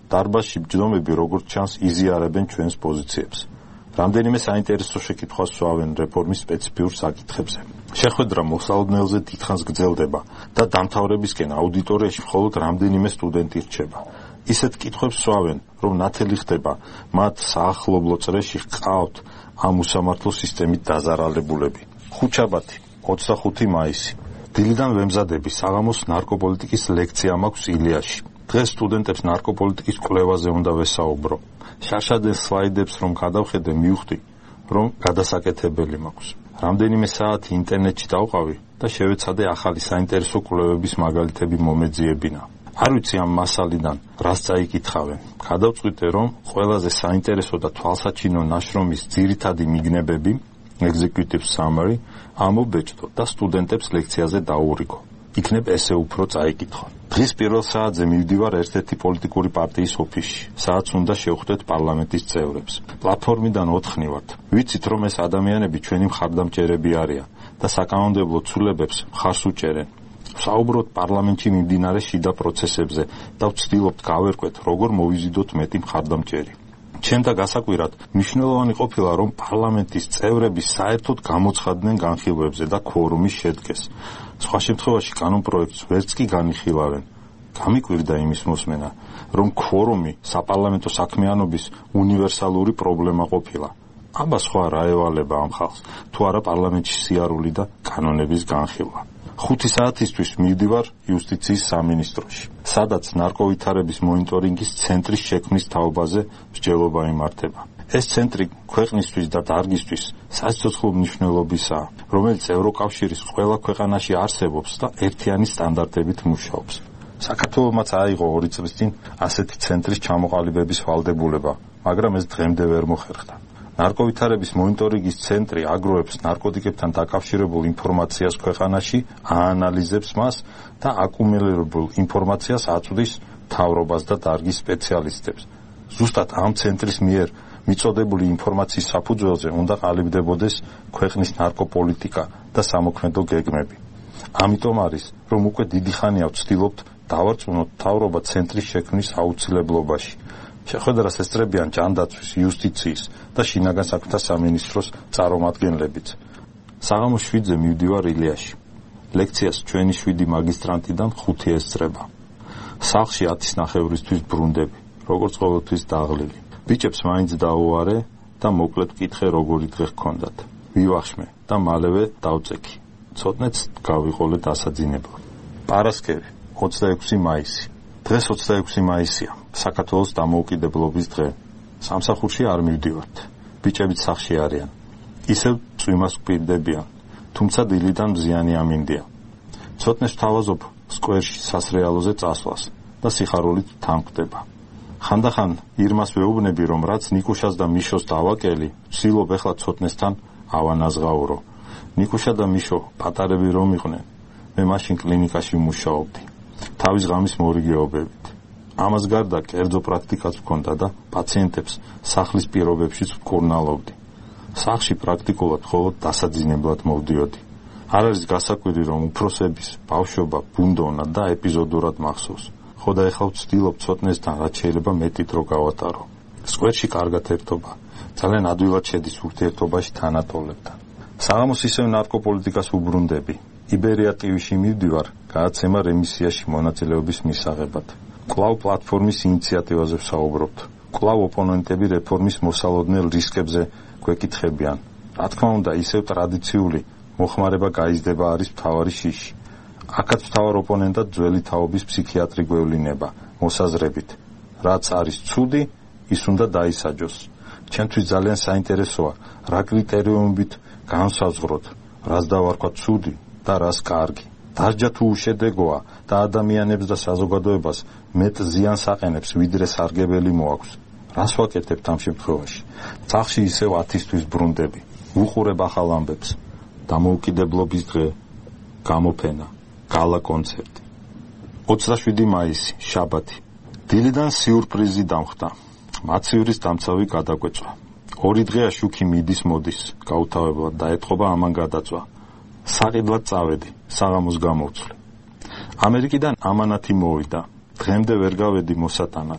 Speaker 3: დარბაზში ბრძომები როგორც ჩანს იზიარებენ ჩვენს პოზიციებს. რამდენიმე საინტერესო შეკითხვას სვავენ რეფორმის სპეციფიურ საკითხებზე. შეხვედრა მოსალოდნელზე დიდხანს გრძელდება და დამთავრებისკენ აუდიტორიაში მხოლოდ რამდენიმე სტუდენტი რჩება. ისეთ კითხვებს სვავენ, რომ ნათელი ხდება მათ საახლობლო წრეში ჰყავთ ამ უსამართლო სისტემით დაზარალებულები. ხუთშაბათი, ოცდახუთი მაისი. დილიდან ვემზადები საღამოს ნარკოპოლიტიკის ლექცია მაქვს ილიაში. დღეს სტუდენტებს ნარკოპოლიტიკის კვლევაზე უნდა ვესაუბრო. შარშადელ სლაიდებს რომ გადავხედე, მივხვდი, რომ გადასაკეთებელი მაქვს. რამდენიმე საათი ინტერნეტში დავყავი და შევეცადე ახალი საინტერესო კვლევების მაგალითები მომეძიებინა. არ ვიცი ამ მასალიდან რას წაიკითხავენ. გადავწყვიტე, რომ ყველაზე საინტერესო და თვალსაჩინო ნაშრომის ძირითადი მიგნებები, executive summary, ამობეჭდო და სტუდენტებს ლექციაზე დაურიგო. იქნებ ესე უფრო წაიკითხონ. დღის პირველ საათზე მივდივარ ერთ-ერთი პოლიტიკური პარტიის ოფისში, სადაც უნდა შევხვდეთ პარლამენტის წევრებს. პლატფორმიდან ოთხნივართ. ვიცით, რომ ეს ადამიანები ჩვენი მხარდამჭერები არიან და საკანონმდებლო ცვლილებებს მხარს უჭერენ. ვსაუბრობთ პარლამენტში მიმდინარე შიდა პროცესებზე და ვცდილობთ გავერკვეთ, როგორ მოვიზიდოთ მეტი მხარდამჭერი. ჩემთა გასაკვირად მნიშვნელოვანი ყოფილა, რომ პარლამენტის წევრები საერთოდ გამოცხადდნენ განხილვებზე და ქორუმი შედგეს. სხვა შემთხვევაში კანონპროექტს ვერც კი განიხილავენ. გამიკვირდა იმის მოსმენა, რომ ქორუმი საპარლამენტო საქმიანობის უნივერსალური პრობლემა ყოფილა. აბა სხვა რა ევალება ამ ხალხს, თუ არა პარლამენტში სიარული და კანონების განხილვა. ხუთი საათისთვის მივდივარ იუსტიციის სამინისტროში, სადაც ნარკოვითარების მონიტორინგის ცენტრის შექმნის თაობაზე მსჯელობა იმართება. ეს ცენტრი ქვეყნისთვის და დარგისთვის სასიცოცხლო მნიშვნელობისაა, რომელიც ევროკავშირის ყველა ქვეყანაში არსებობს და ერთიანი სტანდარტებით მუშაობს. საქართველოსაც აიღო ორი წლის წინ ასეთი ცენტრის ჩამოყალიბების ვალდებულება, მაგრამ ეს დღემდე ვერ მოხერხდა. ნარკოვითარების მონიტორინგის ცენტრი აგროვებს ნარკოტიკებთან დაკავშირებულ ინფორმაციას ქვეყანაში, აანალიზებს მას და აკუმულირებულ ინფორმაციას აწვდის მთავრობას და დარგის სპეციალისტებს. ზუსტად ამ ცენტრის მიერ მიწოდებული ინფორმაციის საფუძველზე უნდა ყალიბდებოდეს ქვეყნის ნარკოპოლიტიკა და სამოქმედო გეგმები. ამიტომ არის, რომ უკვე დიდი ხანია ვცდილობთ დავარწმუნოთ მთავრობა ცენტრის შექმნის აუცილებლობაში. შეხვედრას ესწრებიან ჯანდაცვის, იუსტიციის და შინაგან საქმეთა სამინისტროს წარმომადგენლებიც. საღამოს შვიდზე მივდივარ ილიაში. ლექციას ჩვენი შვიდი მაგისტრანტიდან ხუთი ესწრება. სახლში ათის ნახევრისთვის ბრუნდები, როგორც ყოველთვის დაღლილი. ბიჭებს მაინც დაუვარე და მოკლედ ვკითხე, როგორი დღე ჰქონდათ. ვივახშმე და მალევე დავწექი. ცოტნეც გავიყოლე დასაძინებლად. პარასკევი, ოცდაექვსი მაისი. დღეს ოცდაექვსი მაისია, საქართველოს დამოუკიდებლობის დღე. სამსახურში არ მივდივართ. ბიჭებიც სახლში არიან. ისევ წვიმას გვპირდებიან, თუმცა დილიდან მზიანი ამინდია. ცოტნეს ვთავაზობ სკვერში სასრეალოზე წასვლას და სიხარულით თანხდება. ხანდახან ირმას ვეუბნები, რომ რაც ნიკუშას და მიშოს დავაკელი, ვცდილობ ეხლა ცოტნესთან ავანაზღაურო. ნიკუშა და მიშო პატარები რომ იყვნენ, მე მაშინ კლინიკაში ვმუშაობდი. თავის ღამის მორიგეობებით. ამას გარდა კერძო პრაქტიკაც ვქონდა და პაციენტებს სახლის პირობებშიც ვკურნალობდი. სახლში პრაქტიკულად მხოლოდ დასაძინებლად მოვდიოდი. არ არის გასაკვირი, რომ უფროსების ბავშვობა ბუნდოვნა და ეპიზოდურად მახსოვს. ხო და ეხლა ვცდილობ ცოტნესთან რაც შეიძლება მეტი დრო გავატარო. სკვერში კარგად ერთობა. ძალიან ადვილად შედის ურთიერთობაში თანატოლებთან. საღამოს ისევ ნარკოპოლიტიკას უბრუნდები. იბერია ტივში მივდივარ გადაცემა რემისიაში მონაწილეობის მისაღებად. კვლავ პლატფორმის ინიციატივაზე ვსაუბრობთ. კვლავ ოპონენტები რეფორმის მოსალოდნელ რისკებზე გვეკითხებიან. რა თქმა უნდა, ისევ ტრადიციული მოხმარება გაიზრდება არის მთავარი შიში. აქაც მთავარ ოპონენტად ძველი თაობის ფსიქიატრი გვევლინება, მოსაზრებით. რაც არის ცუდი, ის უნდა დაისაჯოს. ჩემთვის ძალიან საინტერესოა, რა კრიტერიუმებით განსაზღვროთ, რას დავარქვა ცუდი და რას კარგი. დარჯა თუ უშედეგოა და ადამიანებს და საზოგადოებას მეტ ზიანს აყენებს, ვიდრე სარგებელი მოაქვს. რას ვაკეთებთ ამ შემთხვევაში? სახლში ისევ ათისთვის ბრუნდები. ვუყურებ ახალ ამბებს. დამოუკიდებლობის დღე, გამოფენა, გალა კონცერტი. ოცდაშვიდი მაისი, შაბათი. დილიდან სიურპრიზი დამხდა. მაცივრის დამცავი გადაგვეწვა. ორი დღეა შუქი მიდის მოდის, გაუთავებლად დაეთყობა ამან გადაწვა. საყიდლად წავედი, საღამოს გამოვცვლი. ამერიკიდან ამანათი მოვიდა. დღემდე ვერ გავედი მოსატანად.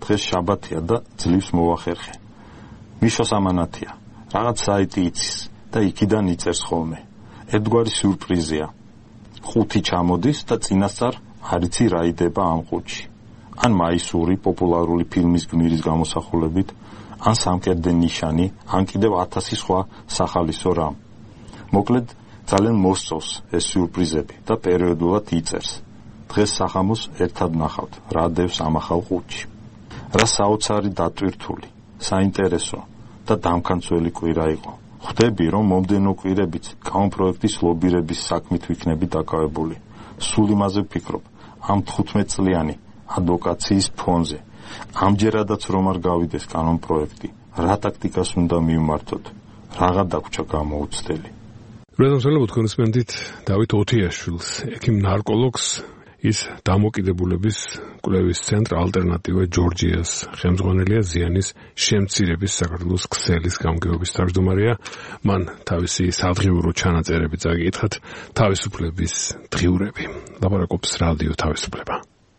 Speaker 3: დღეს შაბათია და ძლივს მოვახერხე. მიშოს ამანათია. რაღაც საიტი იცის და იქიდან იწერს ხოლმე. ერთგვარი სიურპრიზია. ხუთი ჩამოდის და წინასწარ არ იცი რა იდება ამ ყუთში. ან მაისური პოპულარული ფილმის გმირის გამოსახულებით, ან სამკერდე ნიშანი, ან კიდევ ათასი სხვა სახალისო რამ. მოკლედ, ძალიან მოსწონს ეს სიურპრიზები და პერიოდულად იწერს. დღეს სახამოს ერთად ნახავთ, რა დევს ამ ახალ ყუთში. რა საოცარი დატვირთული, საინტერესო და დამქანცველი კვირა იყო. ხვდები, რომ მომდენო კვირებიც კამპროექტის ლობირების საქმით ვიქნები დაკავებული. სულ იმაზე ვფიქრობ, ამ თხუთმეტწლიანი ადვოკაციის ფონზე. ამჯერადაც რომ არ გავიდეს კანონპროექტი, რა ტაქტიკას უნდა მივმართოთ, რაღა დაგვრჩა გამოუცდელი.
Speaker 1: რედაქტორებო თქვენს მენდით დავით ოთიაშვილს, ექიმ ნარკოლოგს, ის დამოკიდებულების კვლევის ცენტრ ალტერნატივა ჯორჯიას ხელმძღვანელია, ზიანის შემცირების საქართველოს ქსელის გამგეობის თავმჯდომარეა. მან თავისი სადღიურო ჩანაწერები წაკითხათ, თავისუფლების დღიურები. ლაპარაკობს რადიო თავისუფლება.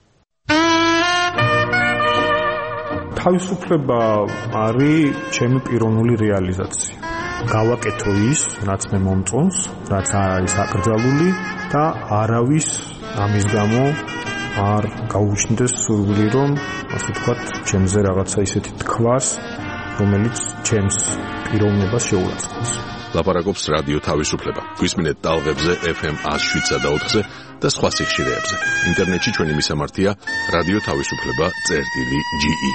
Speaker 9: თავისუფლება არის ჩემი პიროვნული რეალიზაცია. გავაკეთო ის, რაც მე მომწონს, რაც არ არის აკრძალული და არავის ამის გამო არ გაუჩნდეს სურვილი, რომ ასე ვთქვათ, ჩემზე რაღაცა ისეთი თქვას, რომელიც ჩემს პიროვნებას შეურაცხყოფს.
Speaker 17: ლაპარაკობს რადიო თავისუფლება. გვისმინეთ ტალღებზე ეფ ემ one oh seven და ოთხზე და სხვა სიხშირეებზე. ინტერნეტში ჩვენი მისამართია რადიო თავისუფლება წერტილი ჯი ი.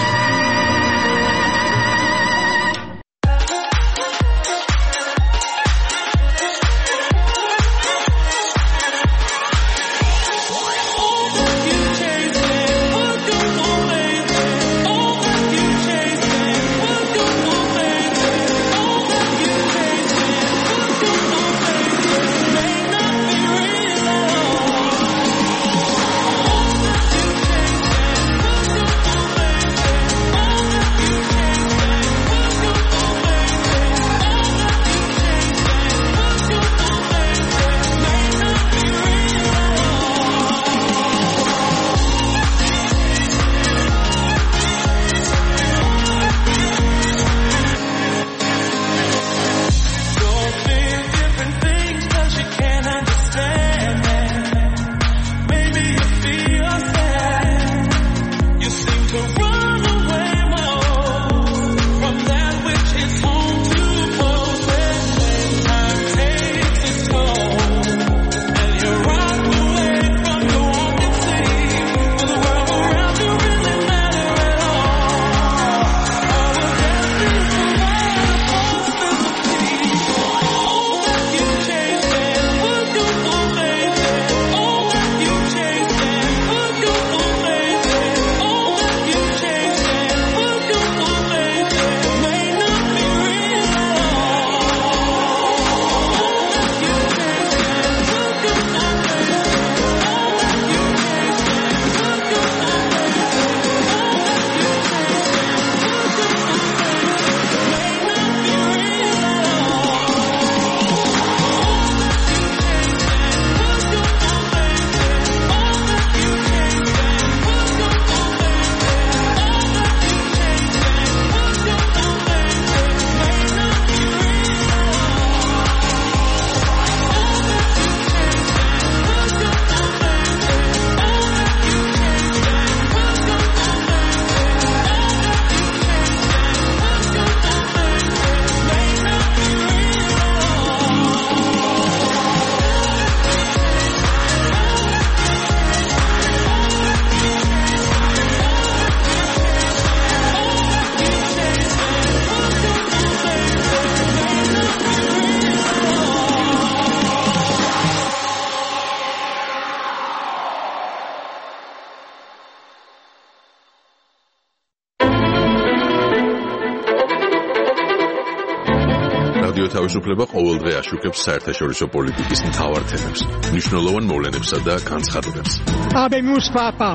Speaker 17: თავისუფლება ყოველდღე აშუქებს საერთაშორისო პოლიტიკის მთავარ თემებს, მნიშვნელოვან მოვლენებსა და განცხადებებს.
Speaker 18: Habemos papa.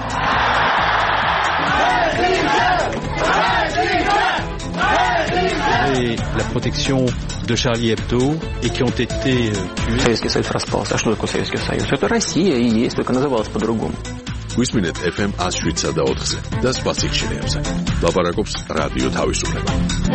Speaker 19: Et la protection de Charlie Hebdo et qui ont été tués.
Speaker 20: Советский Союз распался. А что такое Советский Союз? Это Россия и есть, только называлась по-другому.
Speaker 17: გვისმინეთ ეფ ემ one oh seven და ოთხზე და სხვა სიხშირეებზე. ლაპარაკობს რადიო თავისუფლება.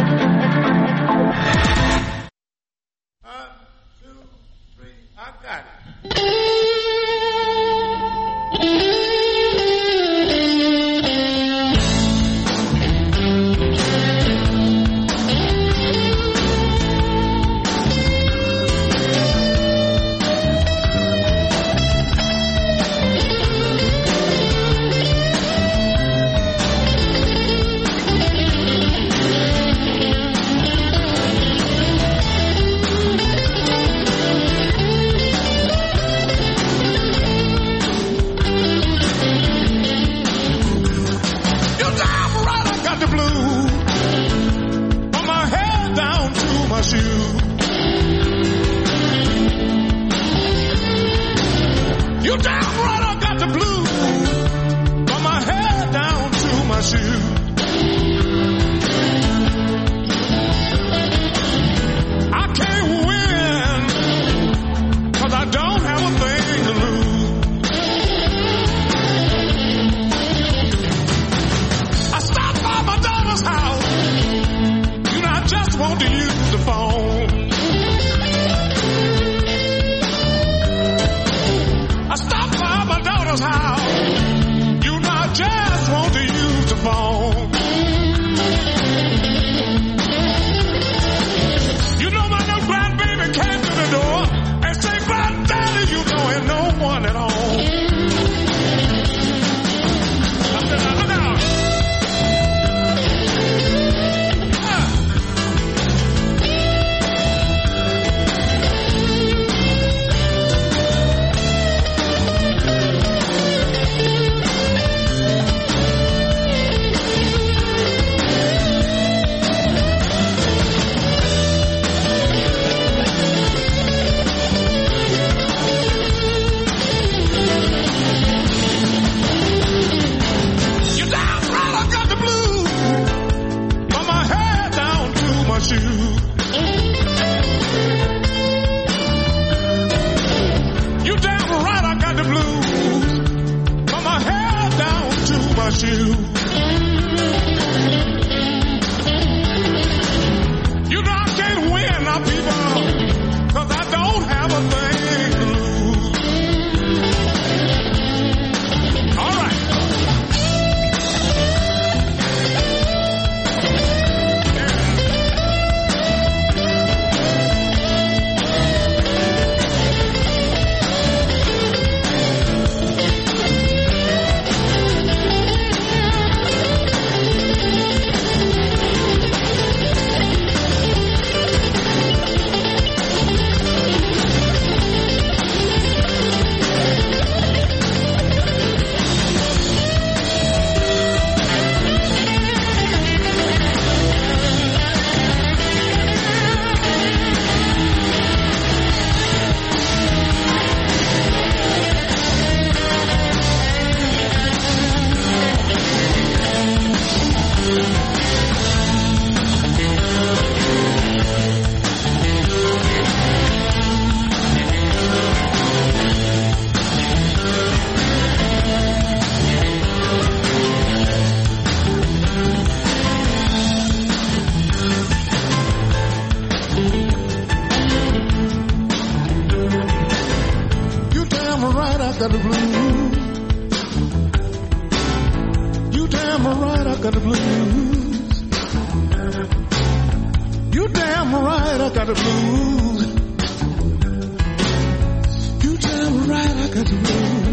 Speaker 18: got the blues. You damn right I got the blues. You damn right I got the blues. You damn right I got the blues.